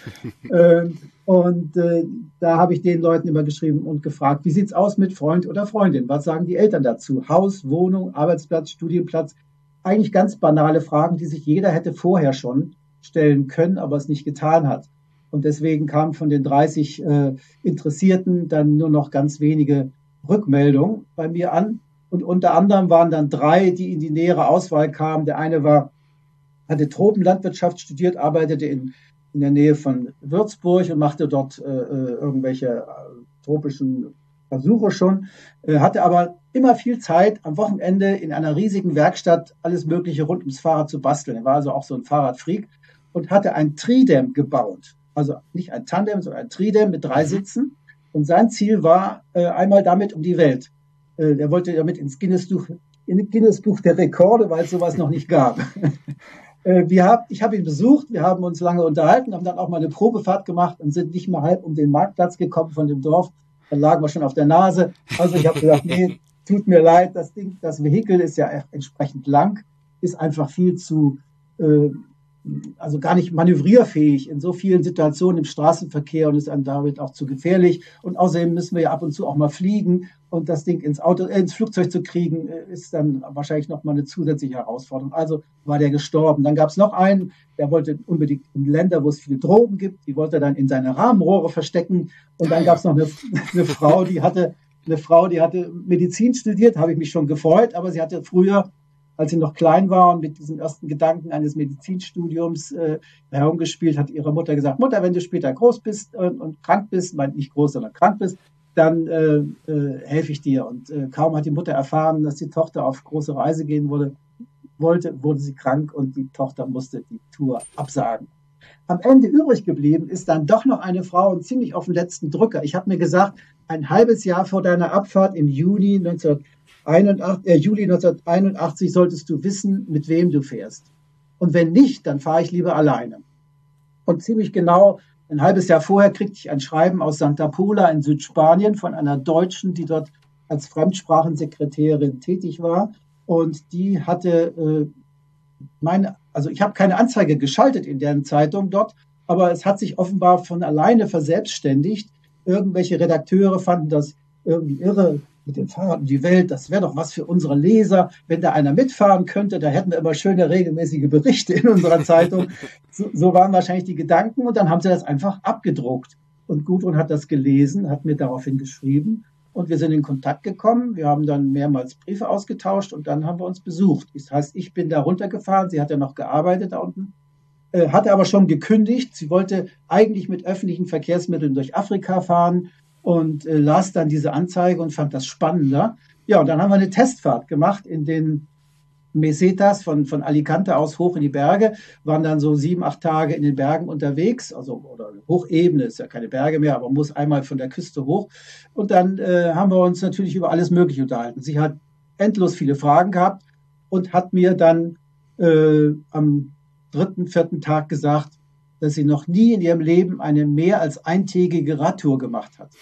Da habe ich den Leuten immer geschrieben und gefragt, wie sieht's aus mit Freund oder Freundin? Was sagen die Eltern dazu? Haus, Wohnung, Arbeitsplatz, Studienplatz? Eigentlich ganz banale Fragen, die sich jeder hätte vorher schon stellen können, aber es nicht getan hat. Und deswegen kamen von den 30 Interessierten dann nur noch ganz wenige Rückmeldungen bei mir an. Und unter anderem waren dann 3, die in die nähere Auswahl kamen. Der eine hatte Tropenlandwirtschaft studiert, arbeitete in der Nähe von Würzburg und machte dort irgendwelche tropischen Versuche schon, hatte aber immer viel Zeit, am Wochenende in einer riesigen Werkstatt alles Mögliche rund ums Fahrrad zu basteln. Er war also auch so ein Fahrradfreak und hatte ein Tridem gebaut. Also nicht ein Tandem, sondern ein Tridem mit 3 Sitzen. Und sein Ziel war, einmal damit um die Welt. Er wollte damit ins Guinness-Buch der Rekorde, weil es sowas noch nicht gab. Ich habe ihn besucht, wir haben uns lange unterhalten, haben dann auch mal eine Probefahrt gemacht und sind nicht mal halb um den Marktplatz gekommen von dem Dorf. Dann lagen wir schon auf der Nase. Also ich habe gesagt, nee, tut mir leid, das Vehikel ist ja entsprechend lang, ist einfach viel zu, also gar nicht manövrierfähig in so vielen Situationen im Straßenverkehr und ist dann damit auch zu gefährlich. Und außerdem müssen wir ja ab und zu auch mal fliegen und das Ding ins Flugzeug zu kriegen, ist dann wahrscheinlich nochmal eine zusätzliche Herausforderung. Also war der gestorben. Dann gab es noch einen, der wollte unbedingt in Länder, wo es viele Drogen gibt, die wollte er dann in seine Rahmenrohre verstecken. Und dann gab es noch eine Frau, die hatte Medizin studiert, habe ich mich schon gefreut, aber sie hatte früher, als sie noch klein war und mit diesen ersten Gedanken eines Medizinstudiums herumgespielt, hat ihre Mutter gesagt, Mutter, wenn du später groß bist und krank bist, meint nicht groß, sondern krank bist, dann helfe ich dir. Und kaum hat die Mutter erfahren, dass die Tochter auf große Reise gehen wollte, wurde sie krank und die Tochter musste die Tour absagen. Am Ende übrig geblieben ist dann doch noch eine Frau und ziemlich auf den letzten Drücker. Ich habe mir gesagt, ein halbes Jahr vor deiner Abfahrt im Juni 1980 Juli 1981 solltest du wissen, mit wem du fährst. Und wenn nicht, dann fahre ich lieber alleine. Und ziemlich genau ein halbes Jahr vorher kriegte ich ein Schreiben aus Santa Pola in Südspanien von einer Deutschen, die dort als Fremdsprachensekretärin tätig war. Und die hatte also ich habe keine Anzeige geschaltet in deren Zeitung dort, aber es hat sich offenbar von alleine verselbstständigt. Irgendwelche Redakteure fanden das irgendwie irre mit dem Fahrrad um die Welt. Das wäre doch was für unsere Leser, wenn da einer mitfahren könnte. Da hätten wir immer schöne regelmäßige Berichte in unserer Zeitung. So waren wahrscheinlich die Gedanken und dann haben sie das einfach abgedruckt. Und Gudrun hat das gelesen, hat mir daraufhin geschrieben und wir sind in Kontakt gekommen. Wir haben dann mehrmals Briefe ausgetauscht und dann haben wir uns besucht. Das heißt, ich bin da runtergefahren, sie hat ja noch gearbeitet da unten, hatte aber schon gekündigt. Sie wollte eigentlich mit öffentlichen Verkehrsmitteln durch Afrika fahren und las dann diese Anzeige und fand das spannender. Ja, und dann haben wir eine Testfahrt gemacht in den Mesetas von Alicante aus hoch in die Berge, waren dann so 7, 8 Tage in den Bergen unterwegs, also oder Hochebene, ist ja keine Berge mehr, aber man muss einmal von der Küste hoch. Und dann haben wir uns natürlich über alles Mögliche unterhalten. Sie hat endlos viele Fragen gehabt und hat mir dann am 3., 4. Tag gesagt, dass sie noch nie in ihrem Leben eine mehr als eintägige Radtour gemacht hat.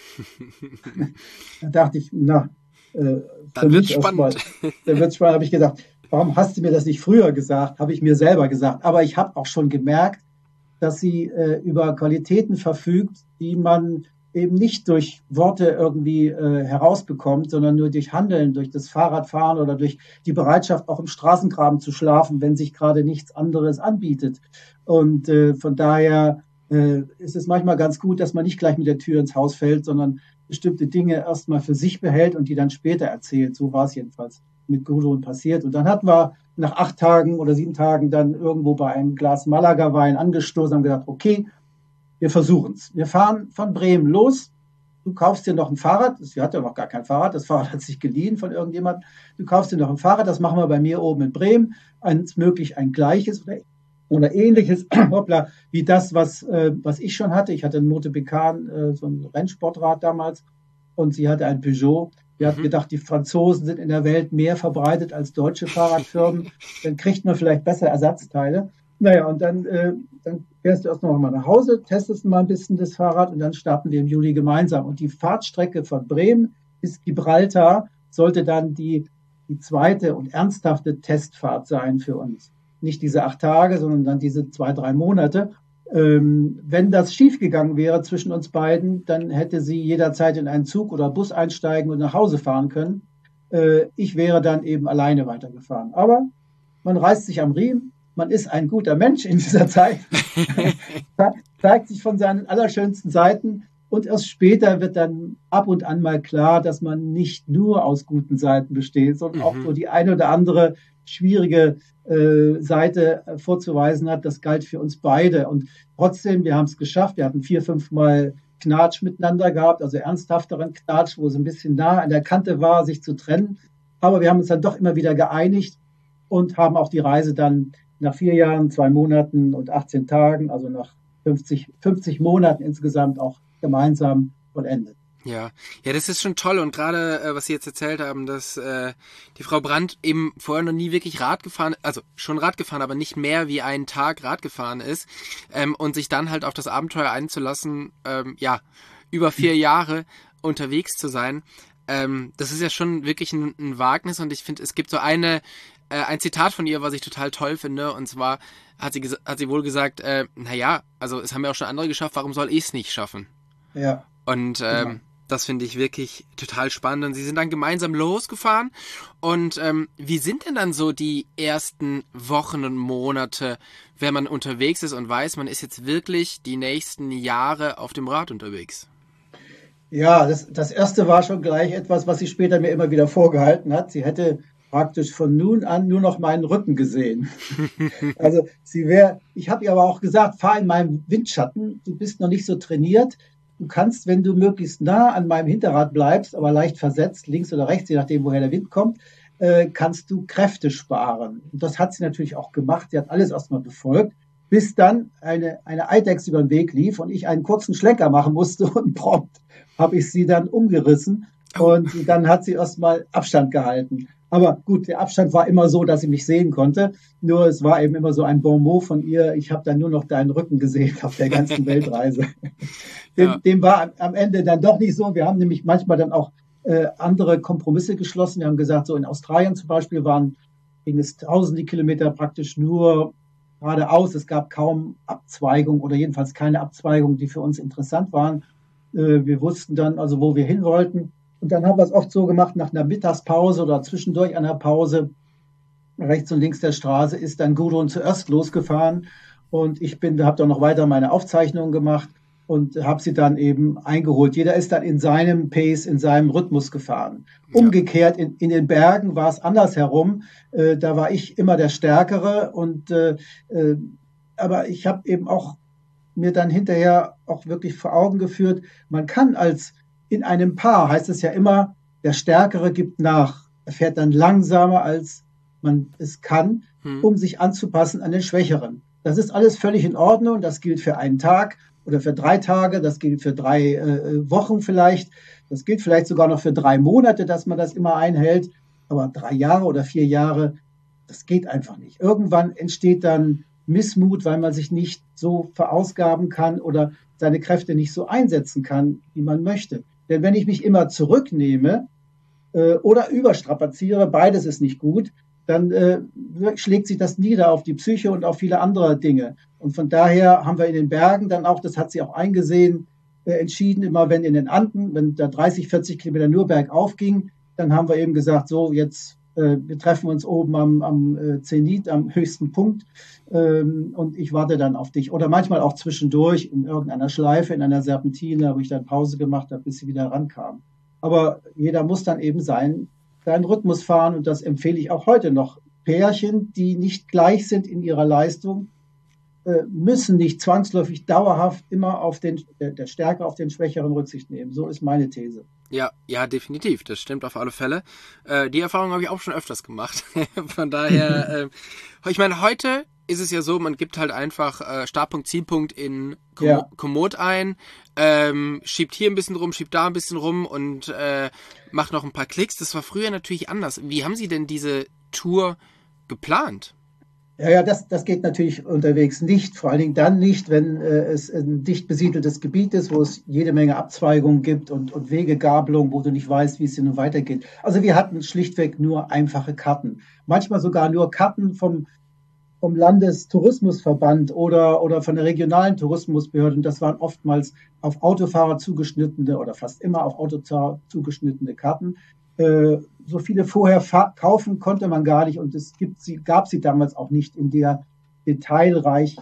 Da dachte ich, dann wird's spannend. Dann wird's spannend, habe ich gedacht, warum hast du mir das nicht früher gesagt? Habe ich mir selber gesagt. Aber ich habe auch schon gemerkt, dass sie über Qualitäten verfügt, die man eben nicht durch Worte irgendwie herausbekommt, sondern nur durch Handeln, durch das Fahrradfahren oder durch die Bereitschaft, auch im Straßengraben zu schlafen, wenn sich gerade nichts anderes anbietet. Und von daher ist es manchmal ganz gut, dass man nicht gleich mit der Tür ins Haus fällt, sondern bestimmte Dinge erstmal für sich behält und die dann später erzählt. So war es jedenfalls mit Gudrun passiert. Und dann hatten wir nach 8 Tagen oder 7 Tagen dann irgendwo bei einem Glas Malaga-Wein angestoßen und haben gedacht, okay, wir versuchen es. Wir fahren von Bremen los. Du kaufst dir noch ein Fahrrad. Sie hat ja noch gar kein Fahrrad. Das Fahrrad hat sich geliehen von irgendjemandem. Du kaufst dir noch ein Fahrrad. Das machen wir bei mir oben in Bremen. Möglich ein gleiches oder ähnliches hoppla, wie das, was ich schon hatte. Ich hatte ein Mote Becan, so ein Rennsportrad damals. Und sie hatte ein Peugeot. Wir hatten gedacht, die Franzosen sind in der Welt mehr verbreitet als deutsche Fahrradfirmen. Dann kriegt man vielleicht besser Ersatzteile. Naja, und dann fährst du erst noch mal nach Hause, testest mal ein bisschen das Fahrrad und dann starten wir im Juli gemeinsam. Und die Fahrtstrecke von Bremen bis Gibraltar sollte dann die zweite und ernsthafte Testfahrt sein für uns. Nicht diese 8 Tage, sondern dann diese 2, 3 Monate. Wenn das schiefgegangen wäre zwischen uns beiden, dann hätte sie jederzeit in einen Zug oder Bus einsteigen und nach Hause fahren können. Ich wäre dann eben alleine weitergefahren. Aber man reißt sich am Riemen. Man ist ein guter Mensch in dieser Zeit, zeigt sich von seinen allerschönsten Seiten und erst später wird dann ab und an mal klar, dass man nicht nur aus guten Seiten besteht, sondern auch so die eine oder andere schwierige Seite vorzuweisen hat. Das galt für uns beide und trotzdem, wir haben es geschafft. Wir hatten 4, 5 Mal Knatsch miteinander gehabt, also ernsthafteren Knatsch, wo es ein bisschen nah an der Kante war, sich zu trennen. Aber wir haben uns dann doch immer wieder geeinigt und haben auch die Reise dann nach 4 Jahren, 2 Monaten und 18 Tagen, also nach 50 Monaten insgesamt auch gemeinsam vollendet. Ja, das ist schon toll und gerade, was Sie jetzt erzählt haben, dass die Frau Brandt eben vorher noch nie wirklich Rad gefahren, also schon Rad gefahren, aber nicht mehr wie einen Tag Rad gefahren ist und sich dann halt auf das Abenteuer einzulassen, über 4 Jahre unterwegs zu sein, das ist ja schon wirklich ein Wagnis und ich finde, es gibt so ein Zitat von ihr, was ich total toll finde, und zwar hat sie wohl gesagt, also es haben ja auch schon andere geschafft, warum soll ich es nicht schaffen? Ja. Und das finde ich wirklich total spannend. Und sie sind dann gemeinsam losgefahren. Und wie sind denn dann so die ersten Wochen und Monate, wenn man unterwegs ist und weiß, man ist jetzt wirklich die nächsten Jahre auf dem Rad unterwegs? Ja, das erste war schon gleich etwas, was sie später mir immer wieder vorgehalten hat. Sie hätte praktisch von nun an nur noch meinen Rücken gesehen. Also ich habe ihr aber auch gesagt, fahr in meinem Windschatten, du bist noch nicht so trainiert. Du kannst, wenn du möglichst nah an meinem Hinterrad bleibst, aber leicht versetzt, links oder rechts, je nachdem, woher der Wind kommt, kannst du Kräfte sparen. Und das hat sie natürlich auch gemacht. Sie hat alles erstmal befolgt, bis dann eine Eidechse über den Weg lief und ich einen kurzen Schlenker machen musste und prompt habe ich sie dann umgerissen Und dann hat sie erstmal Abstand gehalten. Aber gut, der Abstand war immer so, dass sie mich sehen konnte. Nur es war eben immer so ein Bon mot von ihr. Ich habe dann nur noch deinen Rücken gesehen auf der ganzen Weltreise. Dem war am Ende dann doch nicht so. Wir haben nämlich manchmal dann auch andere Kompromisse geschlossen. Wir haben gesagt, so in Australien zum Beispiel ging es tausende Kilometer praktisch nur geradeaus. Es gab kaum Abzweigung oder jedenfalls keine Abzweigung, die für uns interessant waren. Wir wussten dann also, wo wir hin wollten. Und dann haben wir es oft so gemacht, nach einer Mittagspause oder zwischendurch einer Pause, rechts und links der Straße, ist dann Gudrun zuerst losgefahren. Und ich habe dann noch weiter meine Aufzeichnungen gemacht und habe sie dann eben eingeholt. Jeder ist dann in seinem Pace, in seinem Rhythmus gefahren. Ja. Umgekehrt, in den Bergen war es andersherum. Da war ich immer der Stärkere. Aber ich habe eben auch mir dann hinterher auch wirklich vor Augen geführt, man kann in einem Paar, heißt es ja immer, der Stärkere gibt nach. Er fährt dann langsamer, als man es kann, um sich anzupassen an den Schwächeren. Das ist alles völlig in Ordnung. Das gilt für einen Tag oder für 3 Tage. Das gilt für 3 Wochen vielleicht. Das gilt vielleicht sogar noch für 3 Monate, dass man das immer einhält. Aber 3 Jahre oder 4 Jahre, das geht einfach nicht. Irgendwann entsteht dann Missmut, weil man sich nicht so verausgaben kann oder seine Kräfte nicht so einsetzen kann, wie man möchte. Denn wenn ich mich immer zurücknehme oder überstrapaziere, beides ist nicht gut, dann schlägt sich das nieder auf die Psyche und auf viele andere Dinge. Und von daher haben wir in den Bergen dann auch, das hat sie auch eingesehen, entschieden, immer wenn in den Anden, wenn da 30, 40 Kilometer nur bergauf ging, dann haben wir eben gesagt, so jetzt, wir treffen uns oben am Zenit, am höchsten Punkt und ich warte dann auf dich. Oder manchmal auch zwischendurch in irgendeiner Schleife, in einer Serpentine, wo ich dann Pause gemacht habe, bis sie wieder rankam. Aber jeder muss dann eben seinen Rhythmus fahren und das empfehle ich auch heute noch. Pärchen, die nicht gleich sind in ihrer Leistung, müssen nicht zwangsläufig dauerhaft immer auf der Stärke auf den Schwächeren Rücksicht nehmen. So ist meine These. Ja, definitiv. Das stimmt auf alle Fälle. Die Erfahrung habe ich auch schon öfters gemacht. Von daher, ich meine, heute ist es ja so, man gibt halt einfach Startpunkt, Zielpunkt in Komoot ein, schiebt hier ein bisschen rum, schiebt da ein bisschen rum und macht noch ein paar Klicks. Das war früher natürlich anders. Wie haben Sie denn diese Tour geplant? Ja, das geht natürlich unterwegs nicht, vor allen Dingen dann nicht, wenn es ein dicht besiedeltes Gebiet ist, wo es jede Menge Abzweigungen gibt und Wegegabelungen, wo du nicht weißt, wie es hier nun weitergeht. Also wir hatten schlichtweg nur einfache Karten. Manchmal sogar nur Karten vom Landestourismusverband oder von der regionalen Tourismusbehörde. Und das waren oftmals auf Autofahrer zugeschnittene oder fast immer auf Autofahrer zugeschnittene Karten. So viele vorher kaufen konnte man gar nicht und gab sie damals auch nicht in der Detailhaltigkeit,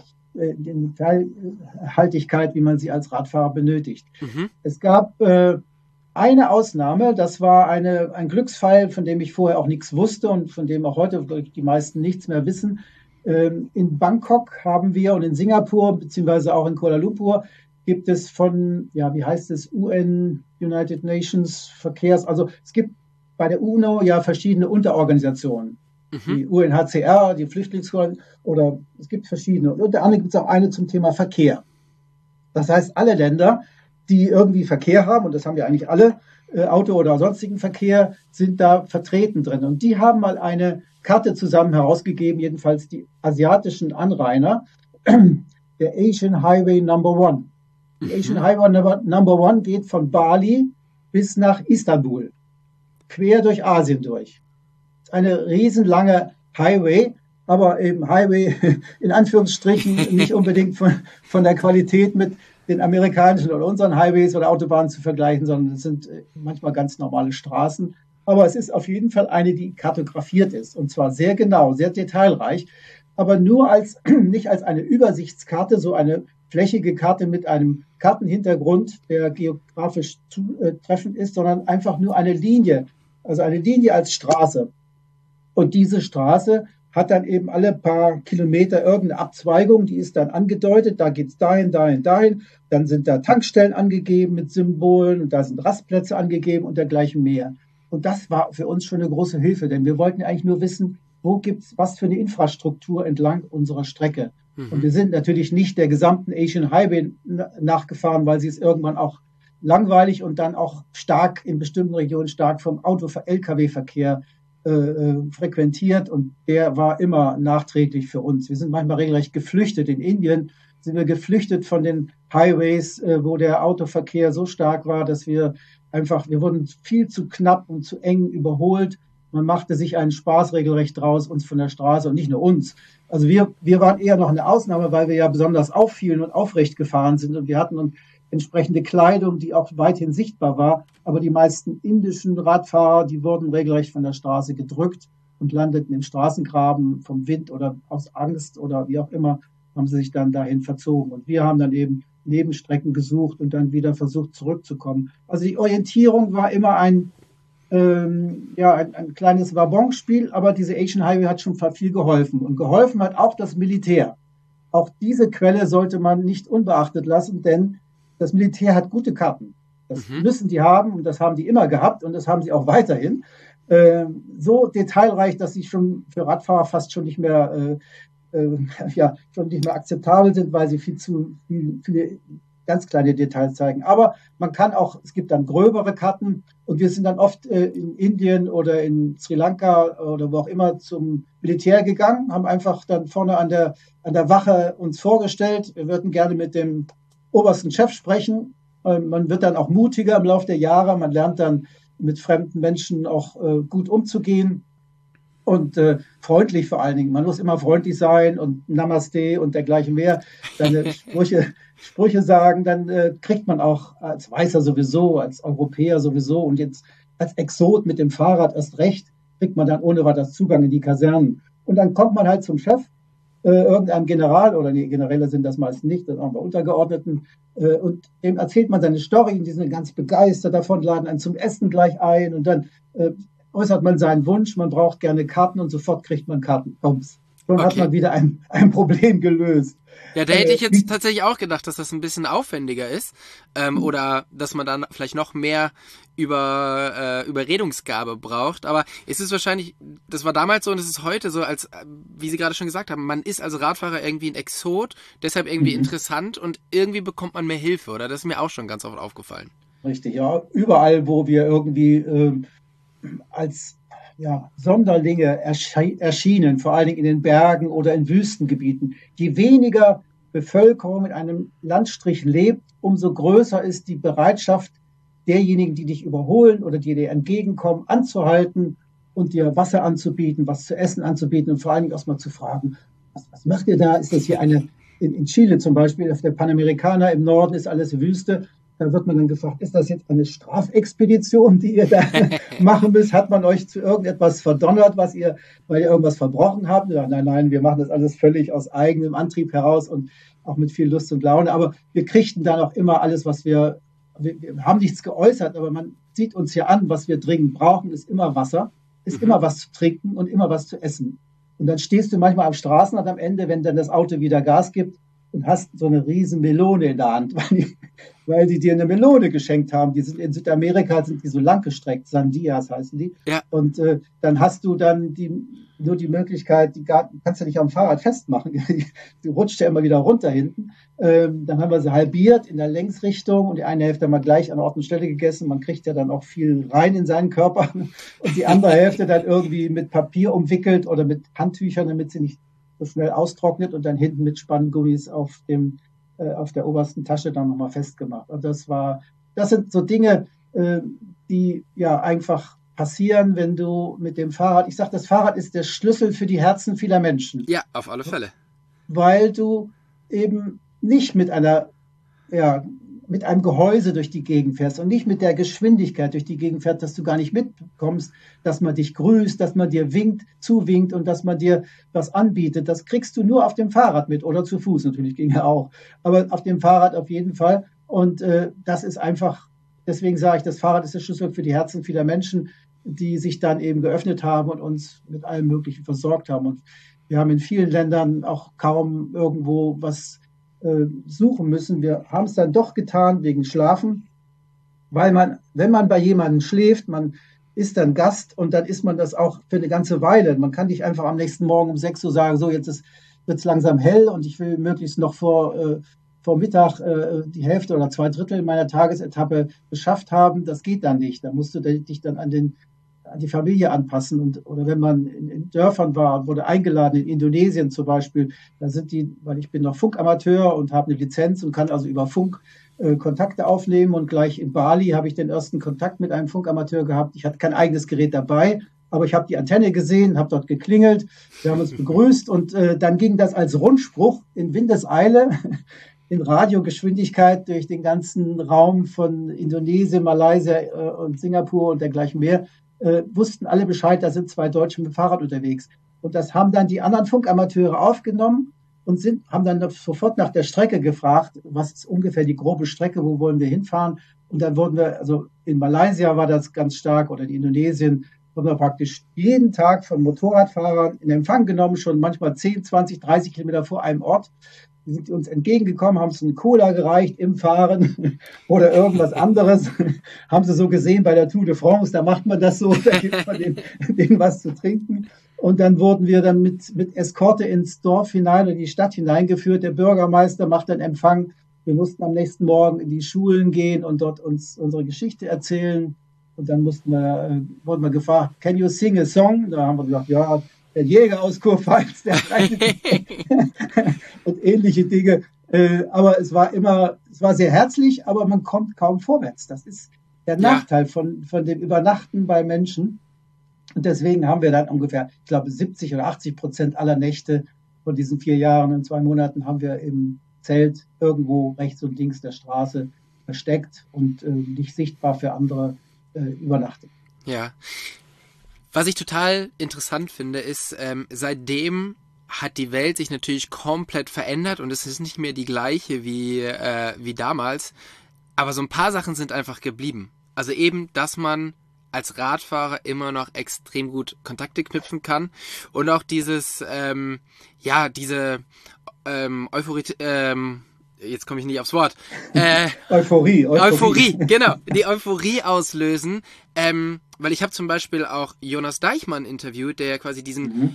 wie man sie als Radfahrer benötigt. Mhm. Es gab eine Ausnahme, das war ein Glücksfall, von dem ich vorher auch nichts wusste und von dem auch heute die meisten nichts mehr wissen. In Bangkok haben wir und in Singapur, beziehungsweise auch in Kuala Lumpur, gibt es von, wie heißt es, UN, United Nations also es gibt bei der UNO ja verschiedene Unterorganisationen. Mhm. Die UNHCR, die Flüchtlingsorganisation, oder es gibt verschiedene. Und unter anderem gibt es auch eine zum Thema Verkehr. Das heißt, alle Länder, die irgendwie Verkehr haben, und das haben wir eigentlich alle, Auto oder sonstigen Verkehr, sind da vertreten drin. Und die haben mal eine Karte zusammen herausgegeben, jedenfalls die asiatischen Anrainer, der Asian Highway Number 1. Die Asian Highway Number 1 geht von Bali bis nach Istanbul, quer durch Asien durch. Das ist eine riesenlange Highway, aber eben Highway in Anführungsstrichen nicht unbedingt von der Qualität mit den amerikanischen oder unseren Highways oder Autobahnen zu vergleichen, sondern es sind manchmal ganz normale Straßen. Aber es ist auf jeden Fall eine, die kartografiert ist und zwar sehr genau, sehr detailreich, aber nur nicht als eine Übersichtskarte, so eine flächige Karte mit einem Kartenhintergrund, der geografisch zutreffend ist, sondern einfach nur eine Linie, also eine Linie als Straße. Und diese Straße hat dann eben alle paar Kilometer irgendeine Abzweigung, die ist dann angedeutet, da geht es dahin, dahin, dahin. Dann sind da Tankstellen angegeben mit Symbolen und da sind Rastplätze angegeben und dergleichen mehr. Und das war für uns schon eine große Hilfe, denn wir wollten eigentlich nur wissen, wo gibt's was für eine Infrastruktur entlang unserer Strecke. Mhm. Und wir sind natürlich nicht der gesamten Asian Highway nachgefahren, weil sie es irgendwann auch langweilig und dann auch stark in bestimmten Regionen stark vom Lkw-Verkehr frequentiert, und der war immer nachträglich für uns. Wir sind manchmal regelrecht geflüchtet. In Indien sind wir geflüchtet von den Highways, wo der Autoverkehr so stark war, dass wir wurden viel zu knapp und zu eng überholt. Man machte sich einen Spaß regelrecht draus, uns von der Straße, und nicht nur uns. Also wir waren eher noch eine Ausnahme, weil wir ja besonders auffielen und aufrecht gefahren sind, und wir hatten entsprechende Kleidung, die auch weithin sichtbar war. Aber die meisten indischen Radfahrer, die wurden regelrecht von der Straße gedrückt und landeten im Straßengraben vom Wind oder aus Angst oder wie auch immer, haben sie sich dann dahin verzogen. Und wir haben dann eben Nebenstrecken gesucht und dann wieder versucht zurückzukommen. Also die Orientierung war immer ein kleines Wabonspiel, aber diese Asian Highway hat schon viel geholfen. Und geholfen hat auch das Militär. Auch diese Quelle sollte man nicht unbeachtet lassen, denn das Militär hat gute Karten. Das müssen die haben, und das haben die immer gehabt, und das haben sie auch weiterhin. So detailreich, dass sie schon für Radfahrer fast schon nicht mehr akzeptabel sind, weil sie viele ganz kleine Details zeigen. Aber es gibt dann gröbere Karten, und wir sind dann oft in Indien oder in Sri Lanka oder wo auch immer zum Militär gegangen, haben einfach dann vorne an der Wache uns vorgestellt. Wir würden gerne mit dem obersten Chef sprechen. Man wird dann auch mutiger im Laufe der Jahre. Man lernt dann mit fremden Menschen auch gut umzugehen und freundlich vor allen Dingen. Man muss immer freundlich sein und Namaste und dergleichen mehr. Seine Sprüche sagen, dann kriegt man auch als Weißer sowieso, als Europäer sowieso und jetzt als Exot mit dem Fahrrad erst recht, kriegt man dann ohne weiteres Zugang in die Kasernen. Und dann kommt man halt zum Chef, irgendeinem General, oder die Generäle sind das meist nicht, das sind auch bei Untergeordneten, und dem erzählt man seine Story, und die sind ganz begeistert davon, laden einen zum Essen gleich ein, und dann äußert man seinen Wunsch, man braucht gerne Karten, und sofort kriegt man Karten. Bums. Schon hat man wieder ein Problem gelöst. Ja, da hätte ich jetzt tatsächlich auch gedacht, dass das ein bisschen aufwendiger ist, oder dass man dann vielleicht noch mehr Überredungsgabe braucht, aber es ist wahrscheinlich, das war damals so und es ist heute so, als, wie Sie gerade schon gesagt haben, man ist als Radfahrer irgendwie ein Exot, deshalb irgendwie interessant, und irgendwie bekommt man mehr Hilfe, oder? Das ist mir auch schon ganz oft aufgefallen. Richtig, ja. Überall, wo wir irgendwie als Sonderlinge erschienen, vor allen Dingen in den Bergen oder in Wüstengebieten, je weniger Bevölkerung in einem Landstrich lebt, umso größer ist die Bereitschaft derjenigen, die dich überholen oder die dir entgegenkommen, anzuhalten und dir Wasser anzubieten, was zu essen anzubieten und vor allen Dingen erstmal zu fragen, was macht ihr da? Ist das hier in Chile zum Beispiel, auf der Panamericana im Norden ist alles Wüste. Da wird man dann gefragt, ist das jetzt eine Strafexpedition, die ihr da machen müsst? Hat man euch zu irgendetwas verdonnert, weil ihr irgendwas verbrochen habt? Ja, nein, wir machen das alles völlig aus eigenem Antrieb heraus und auch mit viel Lust und Laune. Aber wir kriegten dann auch immer alles, was wir haben nichts geäußert, aber man sieht uns hier an, was wir dringend brauchen, ist immer Wasser, ist immer was zu trinken und immer was zu essen. Und dann stehst du manchmal am Straßenrand am Ende, wenn dann das Auto wieder Gas gibt, und hast so eine riesen Melone in der Hand, weil die dir eine Melone geschenkt haben. Die sind in Südamerika, sind die so langgestreckt, Sandias heißen die. Ja. Und dann hast du dann nur die Möglichkeit, kannst du nicht am Fahrrad festmachen. Die rutscht ja immer wieder runter hinten. Dann haben wir sie halbiert in der Längsrichtung, und die eine Hälfte haben wir gleich an Ort und Stelle gegessen. Man kriegt ja dann auch viel rein in seinen Körper, und die andere Hälfte dann irgendwie mit Papier umwickelt oder mit Handtüchern, damit sie nicht so schnell austrocknet, und dann hinten mit Spanngummis auf der obersten Tasche dann nochmal festgemacht. Und das sind so Dinge, die ja einfach passieren, wenn du mit dem Fahrrad, ich sage, das Fahrrad ist der Schlüssel für die Herzen vieler Menschen. Ja, auf alle Fälle. Weil du eben nicht mit einem Gehäuse durch die Gegend fährst und nicht mit der Geschwindigkeit durch die Gegend fährst, dass du gar nicht mitbekommst, dass man dich grüßt, dass man dir zuwinkt und dass man dir was anbietet. Das kriegst du nur auf dem Fahrrad mit oder zu Fuß natürlich, ging ja auch. Aber auf dem Fahrrad auf jeden Fall. Und das ist einfach, deswegen sage ich, das Fahrrad ist der Schlüssel für die Herzen vieler Menschen, die sich dann eben geöffnet haben und uns mit allem Möglichen versorgt haben. Und wir haben in vielen Ländern auch kaum irgendwo was suchen müssen. Wir haben es dann doch getan wegen Schlafen, weil wenn man bei jemandem schläft, man ist dann Gast, und dann ist man das auch für eine ganze Weile. Man kann nicht einfach am nächsten Morgen um 6 Uhr sagen, so, jetzt wird es langsam hell und ich will möglichst noch vor vor Mittag die Hälfte oder 2/3 meiner Tagesetappe geschafft haben. Das geht dann nicht. Da musst du dich dann an die Familie anpassen. Oder wenn man in Dörfern war, wurde eingeladen, in Indonesien zum Beispiel, da sind weil ich bin noch Funkamateur und habe eine Lizenz und kann also über Funk Kontakte aufnehmen, und gleich in Bali habe ich den ersten Kontakt mit einem Funkamateur gehabt. Ich hatte kein eigenes Gerät dabei, aber ich habe die Antenne gesehen, habe dort geklingelt, wir haben uns begrüßt, und dann ging das als Rundspruch in Windeseile in Radiogeschwindigkeit durch den ganzen Raum von Indonesien, Malaysia und Singapur und dergleichen mehr. Wussten alle Bescheid, da sind 2 Deutsche mit dem Fahrrad unterwegs. Und das haben dann die anderen Funkamateure aufgenommen und haben dann sofort nach der Strecke gefragt, was ist ungefähr die grobe Strecke, wo wollen wir hinfahren? Und dann wurden wir, also in Malaysia war das ganz stark, oder in Indonesien, wurden wir praktisch jeden Tag von Motorradfahrern in Empfang genommen, schon manchmal 10, 20, 30 Kilometer vor einem Ort. Die sind uns entgegengekommen, haben uns eine Cola gereicht im Fahren oder irgendwas anderes. Haben sie so gesehen bei der Tour de France, da macht man das so, da gibt man denen was zu trinken. Und dann wurden wir dann mit Eskorte ins Dorf hinein, in die Stadt hineingeführt. Der Bürgermeister macht dann Empfang. Wir mussten am nächsten Morgen in die Schulen gehen und dort uns unsere Geschichte erzählen. Und dann wurden wir gefragt, can you sing a song? Da haben wir gesagt, ja, der Jäger aus Kurpfalz, der und ähnliche Dinge. Aber es war sehr herzlich, aber man kommt kaum vorwärts. Das ist der Nachteil von dem Übernachten bei Menschen. Und deswegen haben wir dann ungefähr, ich glaube, 70 oder 80% aller Nächte von diesen 4 Jahren und 2 Monaten haben wir im Zelt irgendwo rechts und links der Straße versteckt und nicht sichtbar für andere übernachtet. Ja. Was ich total interessant finde, ist, seitdem hat die Welt sich natürlich komplett verändert und es ist nicht mehr die gleiche wie damals. Aber so ein paar Sachen sind einfach geblieben. Also eben, dass man als Radfahrer immer noch extrem gut Kontakte knüpfen kann und auch diese Euphorie, jetzt komme ich nicht aufs Wort. Euphorie, genau. Die Euphorie auslösen, weil ich habe zum Beispiel auch Jonas Deichmann interviewt, der quasi diesen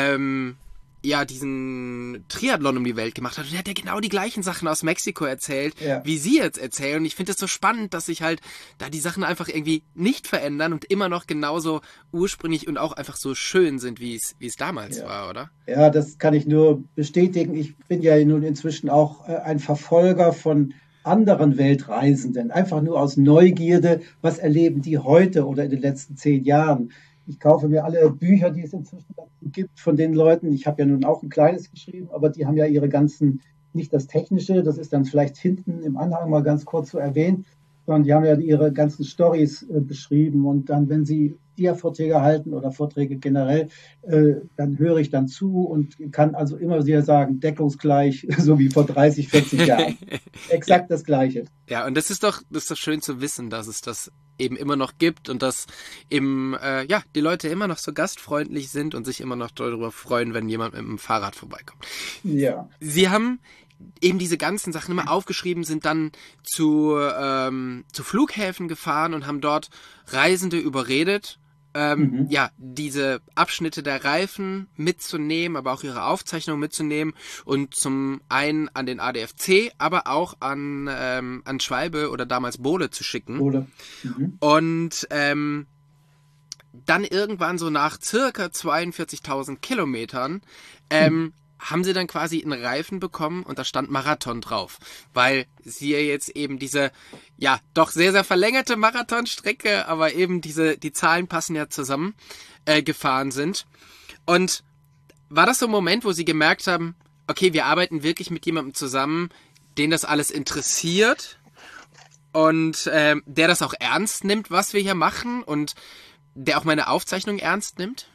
Triathlon um die Welt gemacht hat. Und der hat ja genau die gleichen Sachen aus Mexiko erzählt, wie Sie jetzt erzählen. Und ich finde es so spannend, dass sich halt da die Sachen einfach irgendwie nicht verändern und immer noch genauso ursprünglich und auch einfach so schön sind, wie es damals war, oder? Ja, das kann ich nur bestätigen. Ich bin ja nun inzwischen auch ein Verfolger von anderen Weltreisenden. Einfach nur aus Neugierde, was erleben die heute oder in den letzten 10 Jahren. Ich kaufe mir alle Bücher, die es inzwischen gibt von den Leuten. Ich habe ja nun auch ein kleines geschrieben, aber die haben ja ihre ganzen, nicht das Technische, das ist dann vielleicht hinten im Anhang mal ganz kurz so erwähnt, sondern die haben ja ihre ganzen Storys beschrieben. Und dann, wenn sie Dia-Vorträge halten oder Vorträge generell, dann höre ich dann zu und kann also immer wieder sagen, deckungsgleich, so wie vor 30, 40 Jahren. Exakt das Gleiche. Ja, und das ist doch schön zu wissen, dass es das eben immer noch gibt und dass eben, die Leute immer noch so gastfreundlich sind und sich immer noch darüber freuen, wenn jemand mit dem Fahrrad vorbeikommt. Ja. Sie haben eben diese ganzen Sachen immer aufgeschrieben, sind dann zu Flughäfen gefahren und haben dort Reisende überredet, diese Abschnitte der Reifen mitzunehmen, aber auch ihre Aufzeichnungen mitzunehmen und zum einen an den ADFC, aber auch an Schwalbe oder damals Bole zu schicken. Bole. Und dann irgendwann so nach circa 42.000 Kilometern haben sie dann quasi einen Reifen bekommen und da stand Marathon drauf, weil sie ja jetzt eben diese, doch sehr, sehr verlängerte Marathonstrecke, aber eben die Zahlen passen ja zusammen, gefahren sind. Und war das so ein Moment, wo sie gemerkt haben, okay, wir arbeiten wirklich mit jemandem zusammen, den das alles interessiert und der das auch ernst nimmt, was wir hier machen und der auch meine Aufzeichnung ernst nimmt?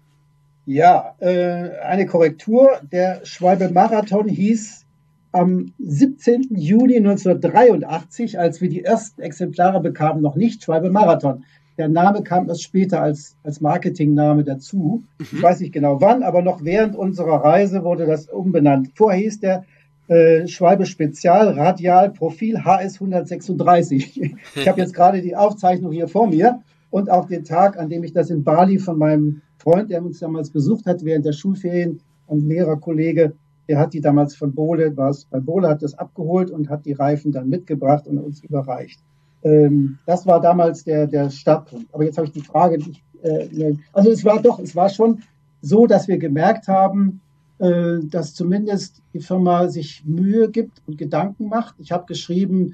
Ja, eine Korrektur. Der Schwalbe Marathon hieß am 17. Juni 1983, als wir die ersten Exemplare bekamen, noch nicht Schwalbe Marathon. Der Name kam erst später als Marketingname dazu. Ich weiß nicht genau wann, aber noch während unserer Reise wurde das umbenannt. Vorher hieß der Schwalbe Spezial Radial Profil HS 136. Ich habe jetzt gerade die Aufzeichnung hier vor mir und auch den Tag, an dem ich das in Bali von meinem Freund, der uns damals besucht hat während der Schulferien, ein Lehrerkollege, Der hat die damals von Bohle, bei Bohle hat das abgeholt und hat die Reifen dann mitgebracht und uns überreicht. Das war damals der Startpunkt. Aber jetzt habe ich die Frage nicht. Also es war schon so, dass wir gemerkt haben, dass zumindest die Firma sich Mühe gibt und Gedanken macht. Ich habe geschrieben,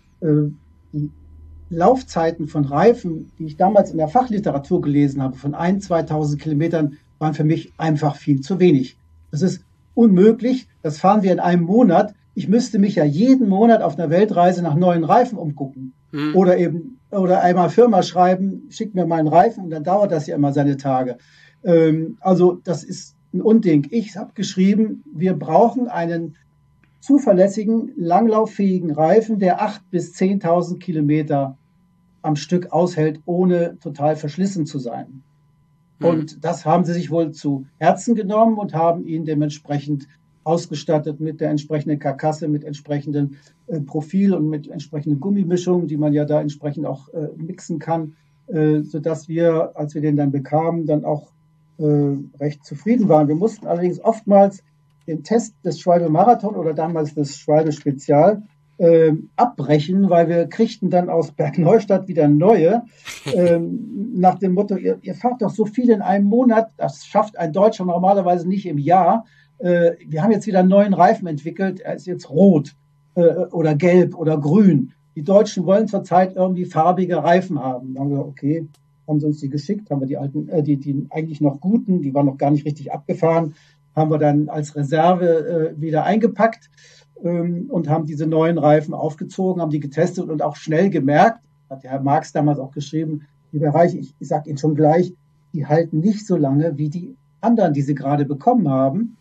die Laufzeiten von Reifen, die ich damals in der Fachliteratur gelesen habe, von 1.000, 2.000 Kilometern, waren für mich einfach viel zu wenig. Das ist unmöglich. Das fahren wir in einem Monat. Ich müsste mich ja jeden Monat auf einer Weltreise nach neuen Reifen umgucken. Oder einmal Firma schreiben, schickt mir mal einen Reifen und dann dauert das ja immer seine Tage. Also das ist ein Unding. Ich habe geschrieben, wir brauchen einen zuverlässigen, langlauffähigen Reifen, der 8.000 bis 10.000 Kilometer am Stück aushält, ohne total verschlissen zu sein. Und das haben sie sich wohl zu Herzen genommen und haben ihn dementsprechend ausgestattet mit der entsprechenden Karkasse, mit entsprechendem Profil und mit entsprechenden Gummimischungen, die man ja da entsprechend auch mixen kann, sodass wir, als wir den dann bekamen, dann auch recht zufrieden waren. Wir mussten allerdings oftmals den Test des Schwalbe Marathon oder damals des Schwalbe Spezial abbrechen, weil wir kriegten dann aus Bergneustadt wieder neue, nach dem Motto, ihr fahrt doch so viel in einem Monat, das schafft ein Deutscher normalerweise nicht im Jahr. Wir haben jetzt wieder einen neuen Reifen entwickelt, er ist jetzt rot oder gelb oder grün. Die Deutschen wollen zurzeit irgendwie farbige Reifen haben. Dann haben wir, okay, haben sie uns die geschickt, haben wir die alten, die eigentlich noch guten, die waren noch gar nicht richtig abgefahren, haben wir dann als Reserve wieder eingepackt und haben diese neuen Reifen aufgezogen, haben die getestet und auch schnell gemerkt, hat der Herr Marx damals auch geschrieben, lieber Reich, ich sage Ihnen schon gleich, die halten nicht so lange wie die anderen, die sie gerade bekommen haben.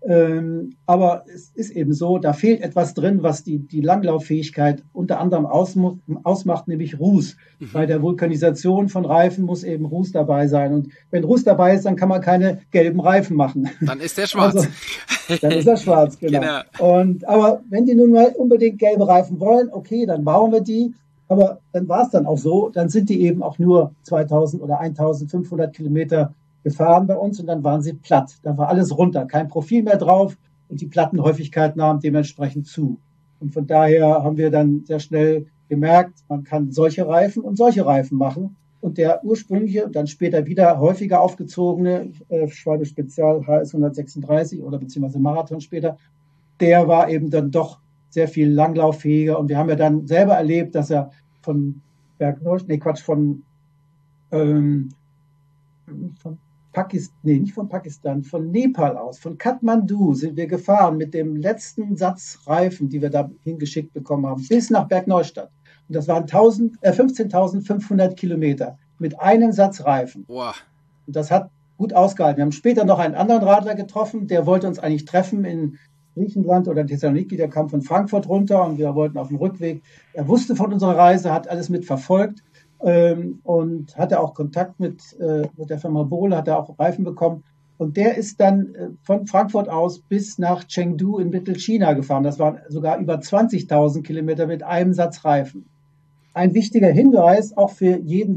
Aber es ist eben so, da fehlt etwas drin, was die Langlauffähigkeit unter anderem ausmacht, nämlich Ruß. Bei der Vulkanisation von Reifen muss eben Ruß dabei sein. Und wenn Ruß dabei ist, dann kann man keine gelben Reifen machen. Dann ist der schwarz. Also, dann ist er schwarz, genau. Aber wenn die nun mal unbedingt gelbe Reifen wollen, okay, dann bauen wir die. Aber dann war es dann auch so, dann sind die eben auch nur 2.000 oder 1.500 Kilometer gefahren bei uns und dann waren sie platt. Da war alles runter, kein Profil mehr drauf und die Plattenhäufigkeit nahm dementsprechend zu. Und von daher haben wir dann sehr schnell gemerkt, man kann solche Reifen und solche Reifen machen. Und der ursprüngliche, dann später wieder häufiger aufgezogene Schwalbe Spezial HS 136 oder beziehungsweise Marathon später, der war eben dann doch sehr viel langlauffähiger. Und wir haben ja dann selber erlebt, dass er von von Nepal aus, von Kathmandu sind wir gefahren mit dem letzten Satz Reifen, die wir da hingeschickt bekommen haben, bis nach Bergneustadt. Und das waren 15.500 Kilometer mit einem Satz Reifen. Wow. Und das hat gut ausgehalten. Wir haben später noch einen anderen Radler getroffen, der wollte uns eigentlich treffen in Griechenland oder Thessaloniki, der kam von Frankfurt runter und wir wollten auf dem Rückweg. Er wusste von unserer Reise, hat alles mit verfolgt. Und hatte auch Kontakt mit der Firma Bohle, hat er auch Reifen bekommen. Und der ist dann von Frankfurt aus bis nach Chengdu in Mittelchina gefahren. Das waren sogar über 20.000 Kilometer mit einem Satz Reifen. Ein wichtiger Hinweis auch für jeden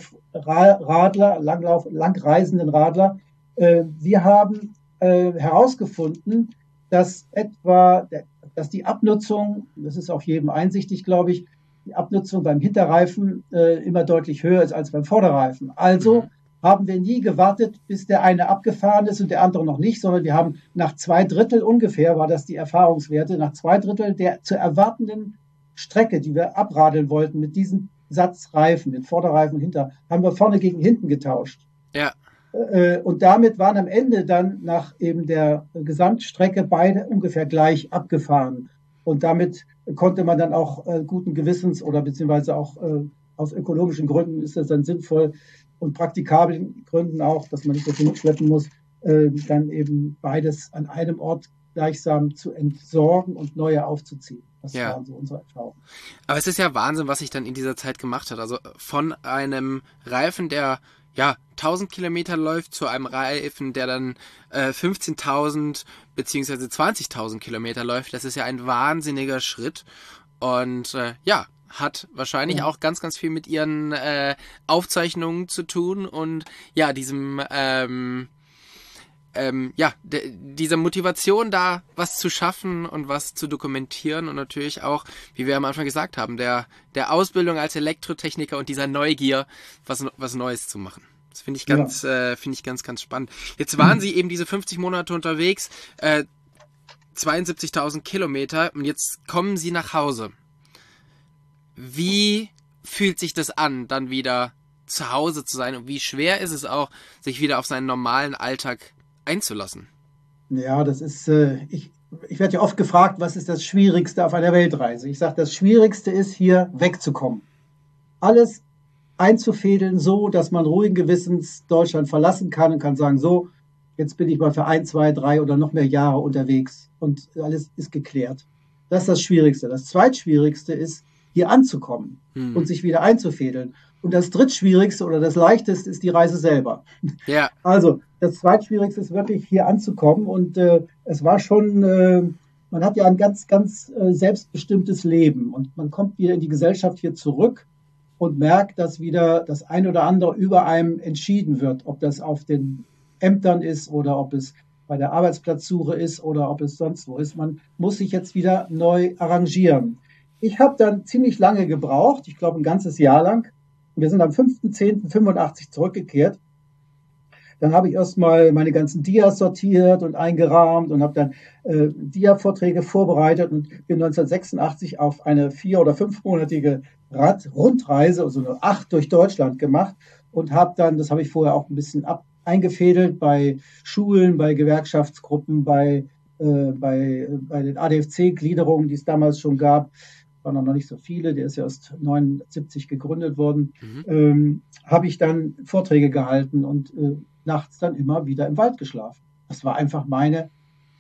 langreisenden Radler. Wir haben herausgefunden, dass die Abnutzung, das ist auch jedem einsichtig, glaube ich, die Abnutzung beim Hinterreifen immer deutlich höher ist als beim Vorderreifen. Also haben wir nie gewartet, bis der eine abgefahren ist und der andere noch nicht, sondern wir haben nach 2/3 ungefähr, war das die Erfahrungswerte, nach 2/3 der zu erwartenden Strecke, die wir abradeln wollten mit diesem Satz Reifen, mit Vorderreifen und Hinter, haben wir vorne gegen hinten getauscht. Ja. Und damit waren am Ende dann nach eben der Gesamtstrecke beide ungefähr gleich abgefahren. Und damit konnte man dann auch guten Gewissens oder beziehungsweise auch aus ökologischen Gründen ist das dann sinnvoll und praktikablen Gründen auch, dass man nicht so viel mitschleppen muss, dann eben beides an einem Ort gleichsam zu entsorgen und neue aufzuziehen. Das waren so unsere Erfahrungen. Aber es ist ja Wahnsinn, was sich dann in dieser Zeit gemacht hat. Also von einem Reifen, der 1.000 Kilometer läuft, zu einem Reifen, der dann 15.000 beziehungsweise 20.000 Kilometer läuft. Das ist ja ein wahnsinniger Schritt und hat wahrscheinlich auch ganz, ganz viel mit ihren Aufzeichnungen zu tun und diesem diese Motivation da, was zu schaffen und was zu dokumentieren und natürlich auch, wie wir am Anfang gesagt haben, der Ausbildung als Elektrotechniker und dieser Neugier, was Neues zu machen. Das finde ich ganz spannend. Jetzt waren Sie eben diese 50 Monate unterwegs, 72.000 Kilometer und jetzt kommen Sie nach Hause. Wie fühlt sich das an, dann wieder zu Hause zu sein und wie schwer ist es auch, sich wieder auf seinen normalen Alltag einzulassen? Ja, das ist, ich werde ja oft gefragt, was ist das Schwierigste auf einer Weltreise? Ich sage, das Schwierigste ist, hier wegzukommen. Alles einzufädeln so, dass man ruhigen Gewissens Deutschland verlassen kann und kann sagen, so, jetzt bin ich mal für 1, 2, 3 oder noch mehr Jahre unterwegs und alles ist geklärt. Das ist das Schwierigste. Das Zweitschwierigste ist, hier anzukommen und sich wieder einzufädeln. Und das Drittschwierigste oder das Leichteste ist die Reise selber. Ja. Also das Zweitschwierigste ist wirklich hier anzukommen und es war schon, man hat ja ein ganz, ganz selbstbestimmtes Leben und man kommt wieder in die Gesellschaft hier zurück und merkt, dass wieder das ein oder andere über einem entschieden wird, ob das auf den Ämtern ist oder ob es bei der Arbeitsplatzsuche ist oder ob es sonst wo ist. Man muss sich jetzt wieder neu arrangieren. Ich habe dann ziemlich lange gebraucht, ich glaube ein ganzes Jahr lang. Wir sind am 5.10.85 zurückgekehrt. Dann habe ich erstmal meine ganzen Dias sortiert und eingerahmt und habe dann Dia-Vorträge vorbereitet und bin 1986 auf eine 4- oder 5-monatige Rundreise, also eine 8 durch Deutschland gemacht und habe dann, das habe ich vorher auch ein bisschen eingefädelt bei Schulen, bei Gewerkschaftsgruppen, bei den ADFC-Gliederungen, die es damals schon gab. Waren noch nicht so viele, der ist ja erst 1979 gegründet worden, habe ich dann Vorträge gehalten und nachts dann immer wieder im Wald geschlafen. Das war einfach meine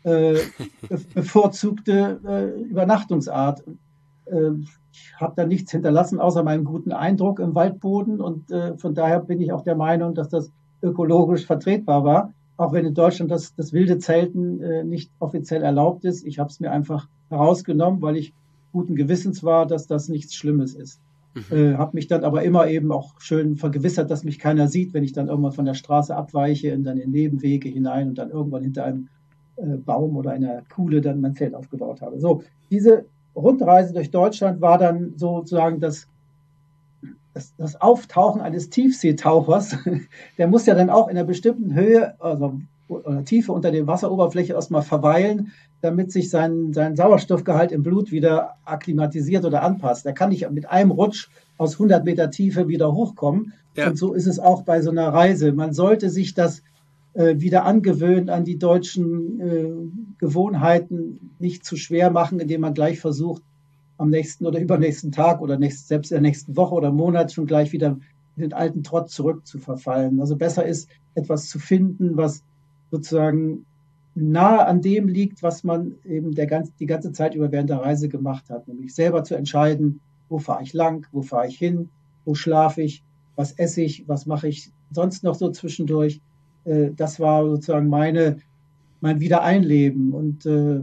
bevorzugte Übernachtungsart. Ich habe da nichts hinterlassen, außer meinen guten Eindruck im Waldboden und von daher bin ich auch der Meinung, dass das ökologisch vertretbar war, auch wenn in Deutschland das wilde Zelten nicht offiziell erlaubt ist. Ich habe es mir einfach herausgenommen, weil ich guten Gewissens war, dass das nichts Schlimmes ist. Habe mich dann aber immer eben auch schön vergewissert, dass mich keiner sieht, wenn ich dann irgendwann von der Straße abweiche und dann in Nebenwege hinein und dann irgendwann hinter einem Baum oder einer Kuhle dann mein Zelt aufgebaut habe. So, diese Rundreise durch Deutschland war dann sozusagen das Auftauchen eines Tiefseetauchers. Der muss ja dann auch in einer bestimmten Höhe, also oder Tiefe unter der Wasseroberfläche erstmal verweilen, damit sich sein Sauerstoffgehalt im Blut wieder akklimatisiert oder anpasst. Er kann nicht mit einem Rutsch aus 100 Meter Tiefe wieder hochkommen. Ja. Und so ist es auch bei so einer Reise. Man sollte sich das wieder angewöhnen an die deutschen Gewohnheiten, nicht zu schwer machen, indem man gleich versucht, am nächsten oder übernächsten Tag oder selbst in der nächsten Woche oder Monat schon gleich wieder in den alten Trott zurück zu verfallen. Also besser ist, etwas zu finden, was sozusagen nahe an dem liegt, was man eben die ganze Zeit über während der Reise gemacht hat, nämlich selber zu entscheiden, wo fahre ich lang, wo fahre ich hin, wo schlafe ich, was esse ich, was mache ich sonst noch so zwischendurch. Das war sozusagen mein Wiedereinleben und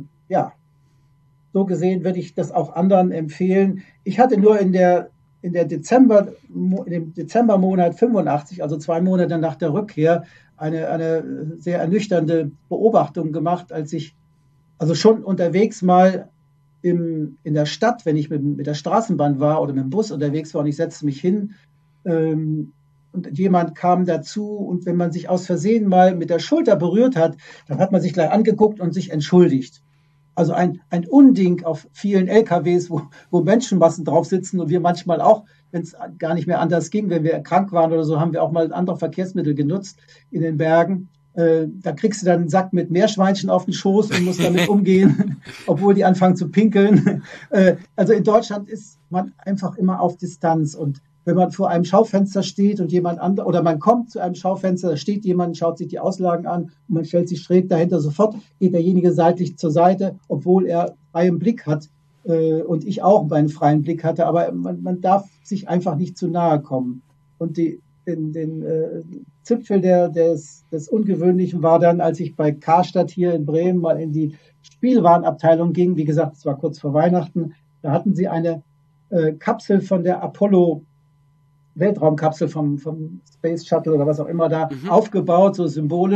so gesehen würde ich das auch anderen empfehlen. Ich hatte nur in dem Dezembermonat 85, also 2 Monate nach der Rückkehr, eine sehr ernüchternde Beobachtung gemacht, als ich also schon unterwegs mal in der Stadt, wenn ich mit der Straßenbahn war oder mit dem Bus unterwegs war und ich setzte mich hin und jemand kam dazu und wenn man sich aus Versehen mal mit der Schulter berührt hat, dann hat man sich gleich angeguckt und sich entschuldigt. Also ein Unding auf vielen LKWs, wo Menschenmassen drauf sitzen und wir manchmal auch, wenn es gar nicht mehr anders ging, wenn wir krank waren oder so, haben wir auch mal andere Verkehrsmittel genutzt in den Bergen. Da kriegst du dann einen Sack mit Meerschweinchen auf den Schoß und musst damit umgehen, obwohl die anfangen zu pinkeln. Also in Deutschland ist man einfach immer auf Distanz und wenn man vor einem Schaufenster steht und jemand anderes, oder man kommt zu einem Schaufenster, da steht jemand, schaut sich die Auslagen an und man stellt sich schräg dahinter, sofort geht derjenige seitlich zur Seite, obwohl er freien Blick hat und ich auch einen freien Blick hatte, aber man darf sich einfach nicht zu nahe kommen. Und den Zipfel des Ungewöhnlichen war dann, als ich bei Karstadt hier in Bremen mal in die Spielwarenabteilung ging, wie gesagt, es war kurz vor Weihnachten, da hatten sie eine Kapsel von der Apollo Weltraumkapsel vom Space Shuttle oder was auch immer da aufgebaut, so symbolisch.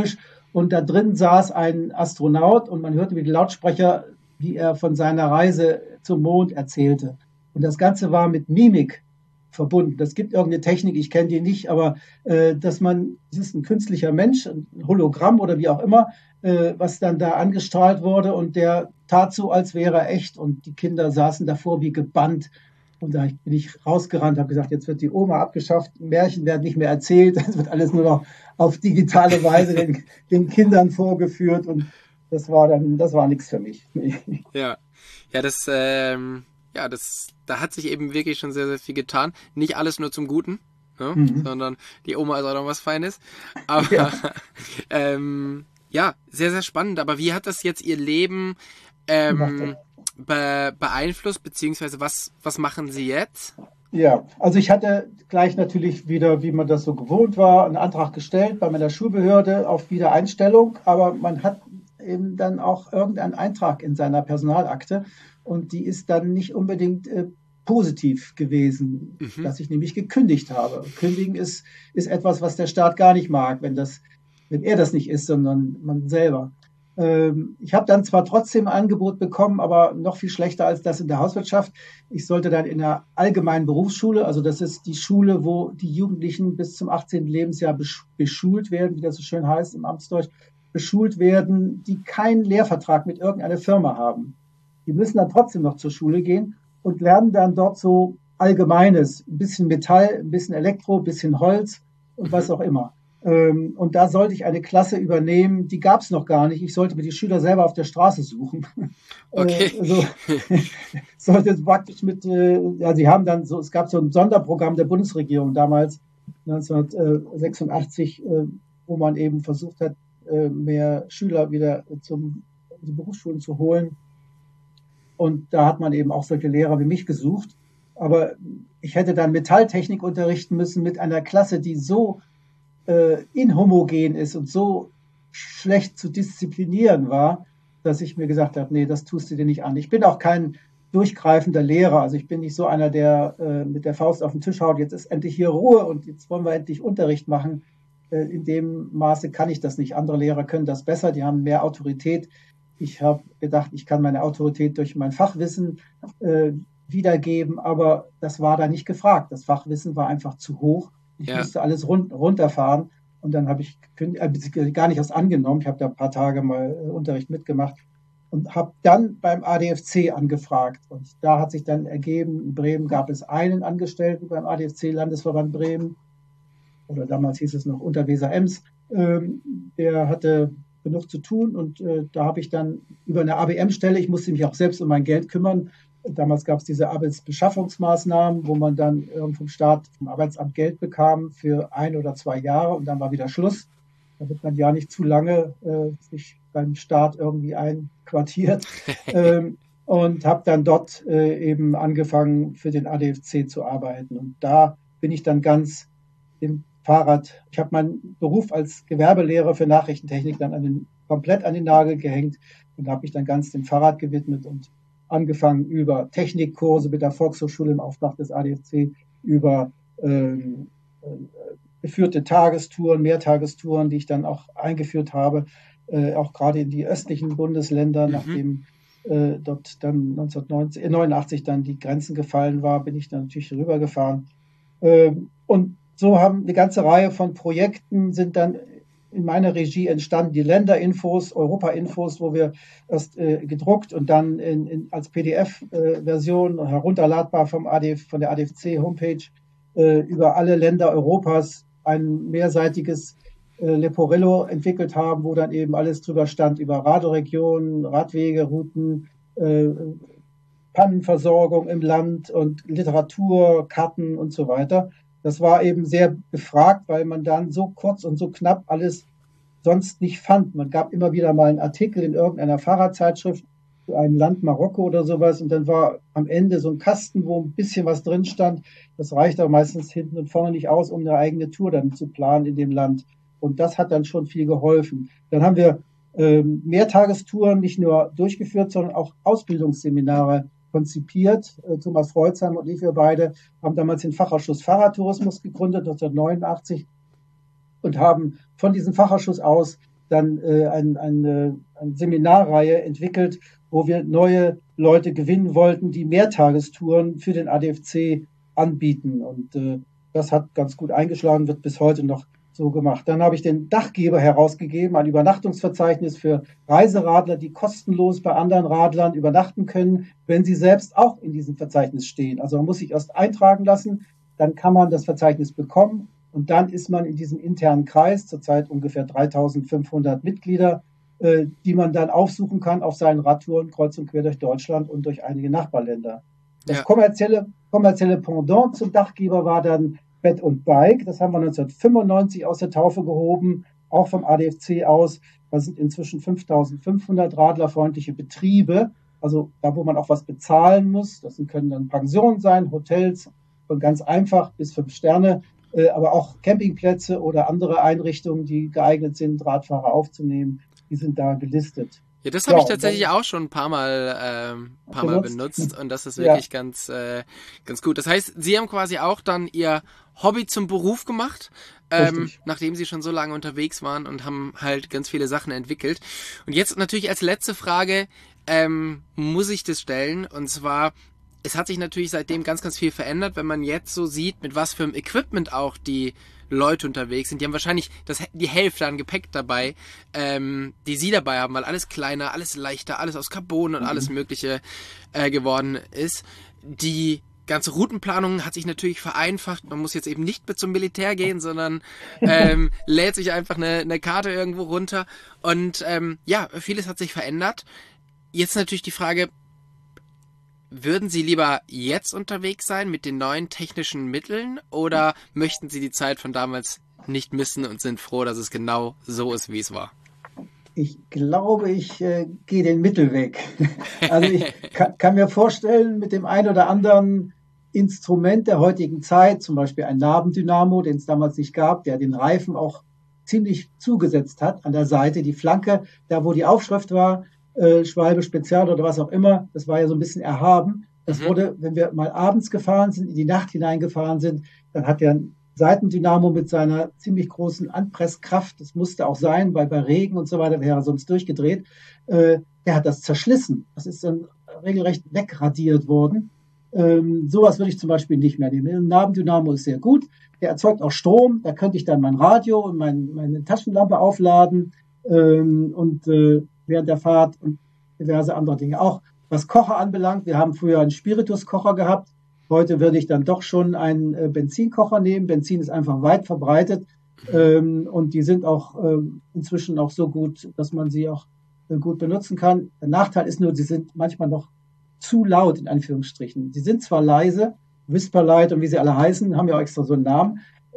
und da drin saß ein Astronaut und man hörte über die Lautsprecher, wie er von seiner Reise zum Mond erzählte. Und das Ganze war mit Mimik verbunden. Das gibt irgendeine Technik, ich kenne die nicht, aber das ist ein künstlicher Mensch, ein Hologramm oder wie auch immer, was dann da angestrahlt wurde und der tat so, als wäre er echt und die Kinder saßen davor wie gebannt. Und da bin ich rausgerannt, habe gesagt, jetzt wird die Oma abgeschafft, Märchen werden nicht mehr erzählt, es wird alles nur noch auf digitale Weise den Kindern vorgeführt und das war nichts für mich. Ja, da hat sich eben wirklich schon sehr, sehr viel getan. Nicht alles nur zum Guten, ne? Sondern die Oma ist auch noch was Feines. Aber sehr, sehr spannend. Aber wie hat das jetzt Ihr Leben beeinflusst, beziehungsweise was machen Sie jetzt? Ja, also ich hatte gleich natürlich wieder, wie man das so gewohnt war, einen Antrag gestellt bei meiner Schulbehörde auf Wiedereinstellung, aber man hat eben dann auch irgendeinen Eintrag in seiner Personalakte und die ist dann nicht unbedingt positiv gewesen, dass ich nämlich gekündigt habe. Kündigen ist etwas, was der Staat gar nicht mag, wenn er das nicht ist, sondern man selber. Ich habe dann zwar trotzdem ein Angebot bekommen, aber noch viel schlechter als das in der Hauswirtschaft. Ich sollte dann in der allgemeinen Berufsschule, also das ist die Schule, wo die Jugendlichen bis zum 18. Lebensjahr beschult werden, wie das so schön heißt im Amtsdeutsch, beschult werden, die keinen Lehrvertrag mit irgendeiner Firma haben. Die müssen dann trotzdem noch zur Schule gehen und lernen dann dort so Allgemeines, ein bisschen Metall, ein bisschen Elektro, ein bisschen Holz und was auch immer. Und da sollte ich eine Klasse übernehmen, die gab es noch gar nicht. Ich sollte mir die Schüler selber auf der Straße suchen. Okay. Sollte praktisch sie haben dann so, es gab so ein Sonderprogramm der Bundesregierung damals, 1986, wo man eben versucht hat, mehr Schüler wieder in die Berufsschulen zu holen. Und da hat man eben auch solche Lehrer wie mich gesucht. Aber ich hätte dann Metalltechnik unterrichten müssen mit einer Klasse, die so inhomogen ist und so schlecht zu disziplinieren war, dass ich mir gesagt habe, nee, das tust du dir nicht an. Ich bin auch kein durchgreifender Lehrer, also ich bin nicht so einer, der mit der Faust auf den Tisch haut, jetzt ist endlich hier Ruhe und jetzt wollen wir endlich Unterricht machen. In dem Maße kann ich das nicht. Andere Lehrer können das besser, die haben mehr Autorität. Ich habe gedacht, ich kann meine Autorität durch mein Fachwissen wiedergeben, aber das war da nicht gefragt. Das Fachwissen war einfach zu hoch. Ich musste alles runterfahren und dann habe ich gar nicht erst angenommen. Ich habe da ein paar Tage mal Unterricht mitgemacht und habe dann beim ADFC angefragt. Und da hat sich dann ergeben, in Bremen gab es einen Angestellten beim ADFC Landesverband Bremen, oder damals hieß es noch Unterweser-Ems, der hatte genug zu tun und da habe ich dann über eine ABM-Stelle, ich musste mich auch selbst um mein Geld kümmern. Damals gab es diese Arbeitsbeschaffungsmaßnahmen, wo man dann vom Staat, vom Arbeitsamt Geld bekam für 1 oder 2 Jahre und dann war wieder Schluss. Damit man ja nicht zu lange sich beim Staat irgendwie einquartiert. Und habe dann dort eben angefangen, für den ADFC zu arbeiten. Und da bin ich dann ganz im Fahrrad. Ich habe meinen Beruf als Gewerbelehrer für Nachrichtentechnik dann komplett an den Nagel gehängt und habe mich dann ganz dem Fahrrad gewidmet und angefangen über Technikkurse mit der Volkshochschule im Auftrag des ADFC, über geführte Tagestouren, Mehrtagestouren, die ich dann auch eingeführt habe, auch gerade in die östlichen Bundesländer, nachdem dort dann 1989 dann die Grenzen gefallen war, bin ich dann natürlich rübergefahren. Und so haben eine ganze Reihe von Projekten sind dann in meiner Regie entstanden, die Länderinfos, Europa-Infos, wo wir erst gedruckt und dann als PDF-Version herunterladbar von der ADFC-Homepage über alle Länder Europas ein mehrseitiges Leporello entwickelt haben, wo dann eben alles drüber stand über Radioregionen, Radwege, Routen, Pannenversorgung im Land und Literatur, Karten und so weiter. Das war eben sehr gefragt, weil man dann so kurz und so knapp alles sonst nicht fand. Man gab immer wieder mal einen Artikel in irgendeiner Fahrradzeitschrift zu einem Land, Marokko oder sowas, und dann war am Ende so ein Kasten, wo ein bisschen was drin stand. Das reicht aber meistens hinten und vorne nicht aus, um eine eigene Tour dann zu planen in dem Land. Und das hat dann schon viel geholfen. Dann haben wir Mehrtagestouren nicht nur durchgeführt, sondern auch Ausbildungsseminare konzipiert. Thomas Freuzheim und ich, wir beide, haben damals den Fachausschuss Fahrradtourismus gegründet, 1989, und haben von diesem Fachausschuss aus dann eine Seminarreihe entwickelt, wo wir neue Leute gewinnen wollten, die Mehrtagestouren für den ADFC anbieten. Und das hat ganz gut eingeschlagen, wird bis heute noch so gemacht. Dann habe ich den Dachgeber herausgegeben, ein Übernachtungsverzeichnis für Reiseradler, die kostenlos bei anderen Radlern übernachten können, wenn sie selbst auch in diesem Verzeichnis stehen. Also man muss sich erst eintragen lassen, dann kann man das Verzeichnis bekommen und dann ist man in diesem internen Kreis, zurzeit ungefähr 3.500 Mitglieder, die man dann aufsuchen kann auf seinen Radtouren kreuz und quer durch Deutschland und durch einige Nachbarländer. Das kommerzielle Pendant zum Dachgeber war dann Bed und Bike. Das haben wir 1995 aus der Taufe gehoben, auch vom ADFC aus. Da sind inzwischen 5.500 radlerfreundliche Betriebe, also da, wo man auch was bezahlen muss. Das können dann Pensionen sein, Hotels, von ganz einfach bis 5 Sterne, aber auch Campingplätze oder andere Einrichtungen, die geeignet sind, Radfahrer aufzunehmen. Die sind da gelistet. Ja, das habe ich tatsächlich auch schon ein paar Mal benutzt und das ist wirklich ganz gut. Das heißt, Sie haben quasi auch dann Ihr Hobby zum Beruf gemacht, nachdem Sie schon so lange unterwegs waren und haben halt ganz viele Sachen entwickelt. Und jetzt natürlich als letzte Frage muss ich das stellen, und zwar: Es hat sich natürlich seitdem ganz, ganz viel verändert, wenn man jetzt so sieht, mit was für einem Equipment auch die Leute unterwegs sind. Die haben wahrscheinlich die Hälfte an Gepäck dabei, die sie dabei haben, weil alles kleiner, alles leichter, alles aus Carbon und alles Mögliche geworden ist. Die ganze Routenplanung hat sich natürlich vereinfacht. Man muss jetzt eben nicht mehr zum Militär gehen, sondern lädt sich einfach eine Karte irgendwo runter. Und vieles hat sich verändert. Jetzt natürlich die Frage: Würden Sie lieber jetzt unterwegs sein mit den neuen technischen Mitteln oder möchten Sie die Zeit von damals nicht missen und sind froh, dass es genau so ist, wie es war? Ich glaube, ich gehe den Mittelweg. Also ich kann mir vorstellen, mit dem ein oder anderen Instrument der heutigen Zeit, zum Beispiel ein Nabendynamo, den es damals nicht gab, der den Reifen auch ziemlich zugesetzt hat an der Seite, die Flanke, da wo die Aufschrift war, Schwalbe Spezial oder was auch immer, das war ja so ein bisschen erhaben. Das wurde, wenn wir mal abends gefahren sind, in die Nacht hineingefahren sind, dann hat der Seitendynamo mit seiner ziemlich großen Anpresskraft, das musste auch sein, weil bei Regen und so weiter wäre er sonst durchgedreht, der hat das zerschlissen. Das ist dann regelrecht wegradiert worden. Sowas würde ich zum Beispiel nicht mehr nehmen. Ein Nabendynamo ist sehr gut, der erzeugt auch Strom, da könnte ich dann mein Radio und meine Taschenlampe aufladen während der Fahrt und diverse andere Dinge. Auch was Kocher anbelangt, wir haben früher einen Spirituskocher gehabt. Heute würde ich dann doch schon einen Benzinkocher nehmen. Benzin ist einfach weit verbreitet und die sind auch inzwischen auch so gut, dass man sie auch gut benutzen kann. Der Nachteil ist nur, sie sind manchmal noch zu laut, in Anführungsstrichen. Sie sind zwar leise, Whisperlight und wie sie alle heißen, haben ja auch extra so einen Namen.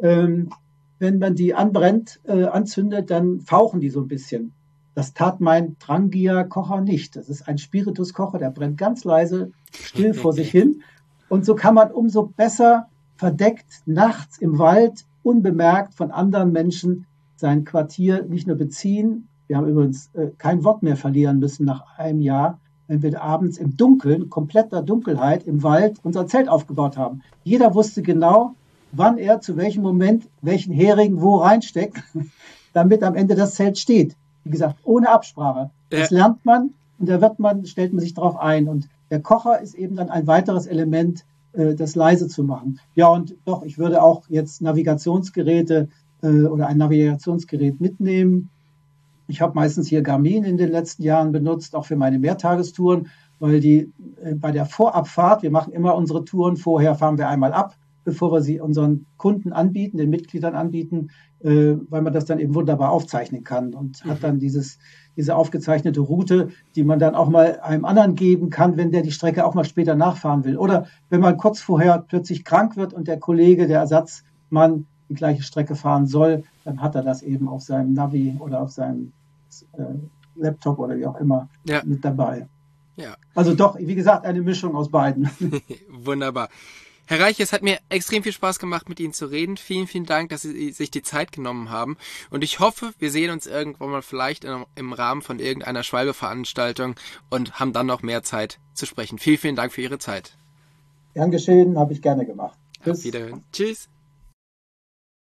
Wenn man die anzündet, dann fauchen die so ein bisschen. Das tat mein Trangia-Kocher nicht. Das ist ein Spirituskocher, der brennt ganz leise, still vor sich hin. Und so kann man umso besser verdeckt nachts im Wald, unbemerkt von anderen Menschen, sein Quartier nicht nur beziehen. Wir haben übrigens kein Wort mehr verlieren müssen nach einem Jahr, wenn wir abends im Dunkeln, kompletter Dunkelheit im Wald unser Zelt aufgebaut haben. Jeder wusste genau, wann er zu welchem Moment welchen Hering wo reinsteckt, damit am Ende das Zelt steht. Wie gesagt, ohne Absprache. Das lernt man und stellt man sich darauf ein. Und der Kocher ist eben dann ein weiteres Element, das leise zu machen. Ja, und doch, ich würde auch jetzt Navigationsgeräte oder ein Navigationsgerät mitnehmen. Ich habe meistens hier Garmin in den letzten Jahren benutzt, auch für meine Mehrtagestouren, weil die bei der Vorabfahrt, wir machen immer unsere Touren, vorher fahren wir einmal ab, bevor wir sie unseren Kunden anbieten, den Mitgliedern anbieten, weil man das dann eben wunderbar aufzeichnen kann und hat dann diese aufgezeichnete Route, die man dann auch mal einem anderen geben kann, wenn der die Strecke auch mal später nachfahren will. Oder wenn man kurz vorher plötzlich krank wird und der Kollege, der Ersatzmann, die gleiche Strecke fahren soll, dann hat er das eben auf seinem Navi oder auf seinem Laptop oder wie auch immer mit dabei. Ja. Also doch, wie gesagt, eine Mischung aus beiden. Wunderbar. Herr Reich, es hat mir extrem viel Spaß gemacht, mit Ihnen zu reden. Vielen, vielen Dank, dass Sie sich die Zeit genommen haben. Und ich hoffe, wir sehen uns irgendwann mal vielleicht im Rahmen von irgendeiner Schwalbe-Veranstaltung und haben dann noch mehr Zeit zu sprechen. Vielen, vielen Dank für Ihre Zeit. Gern geschehen, habe ich gerne gemacht. Auf Wiederhören. Tschüss.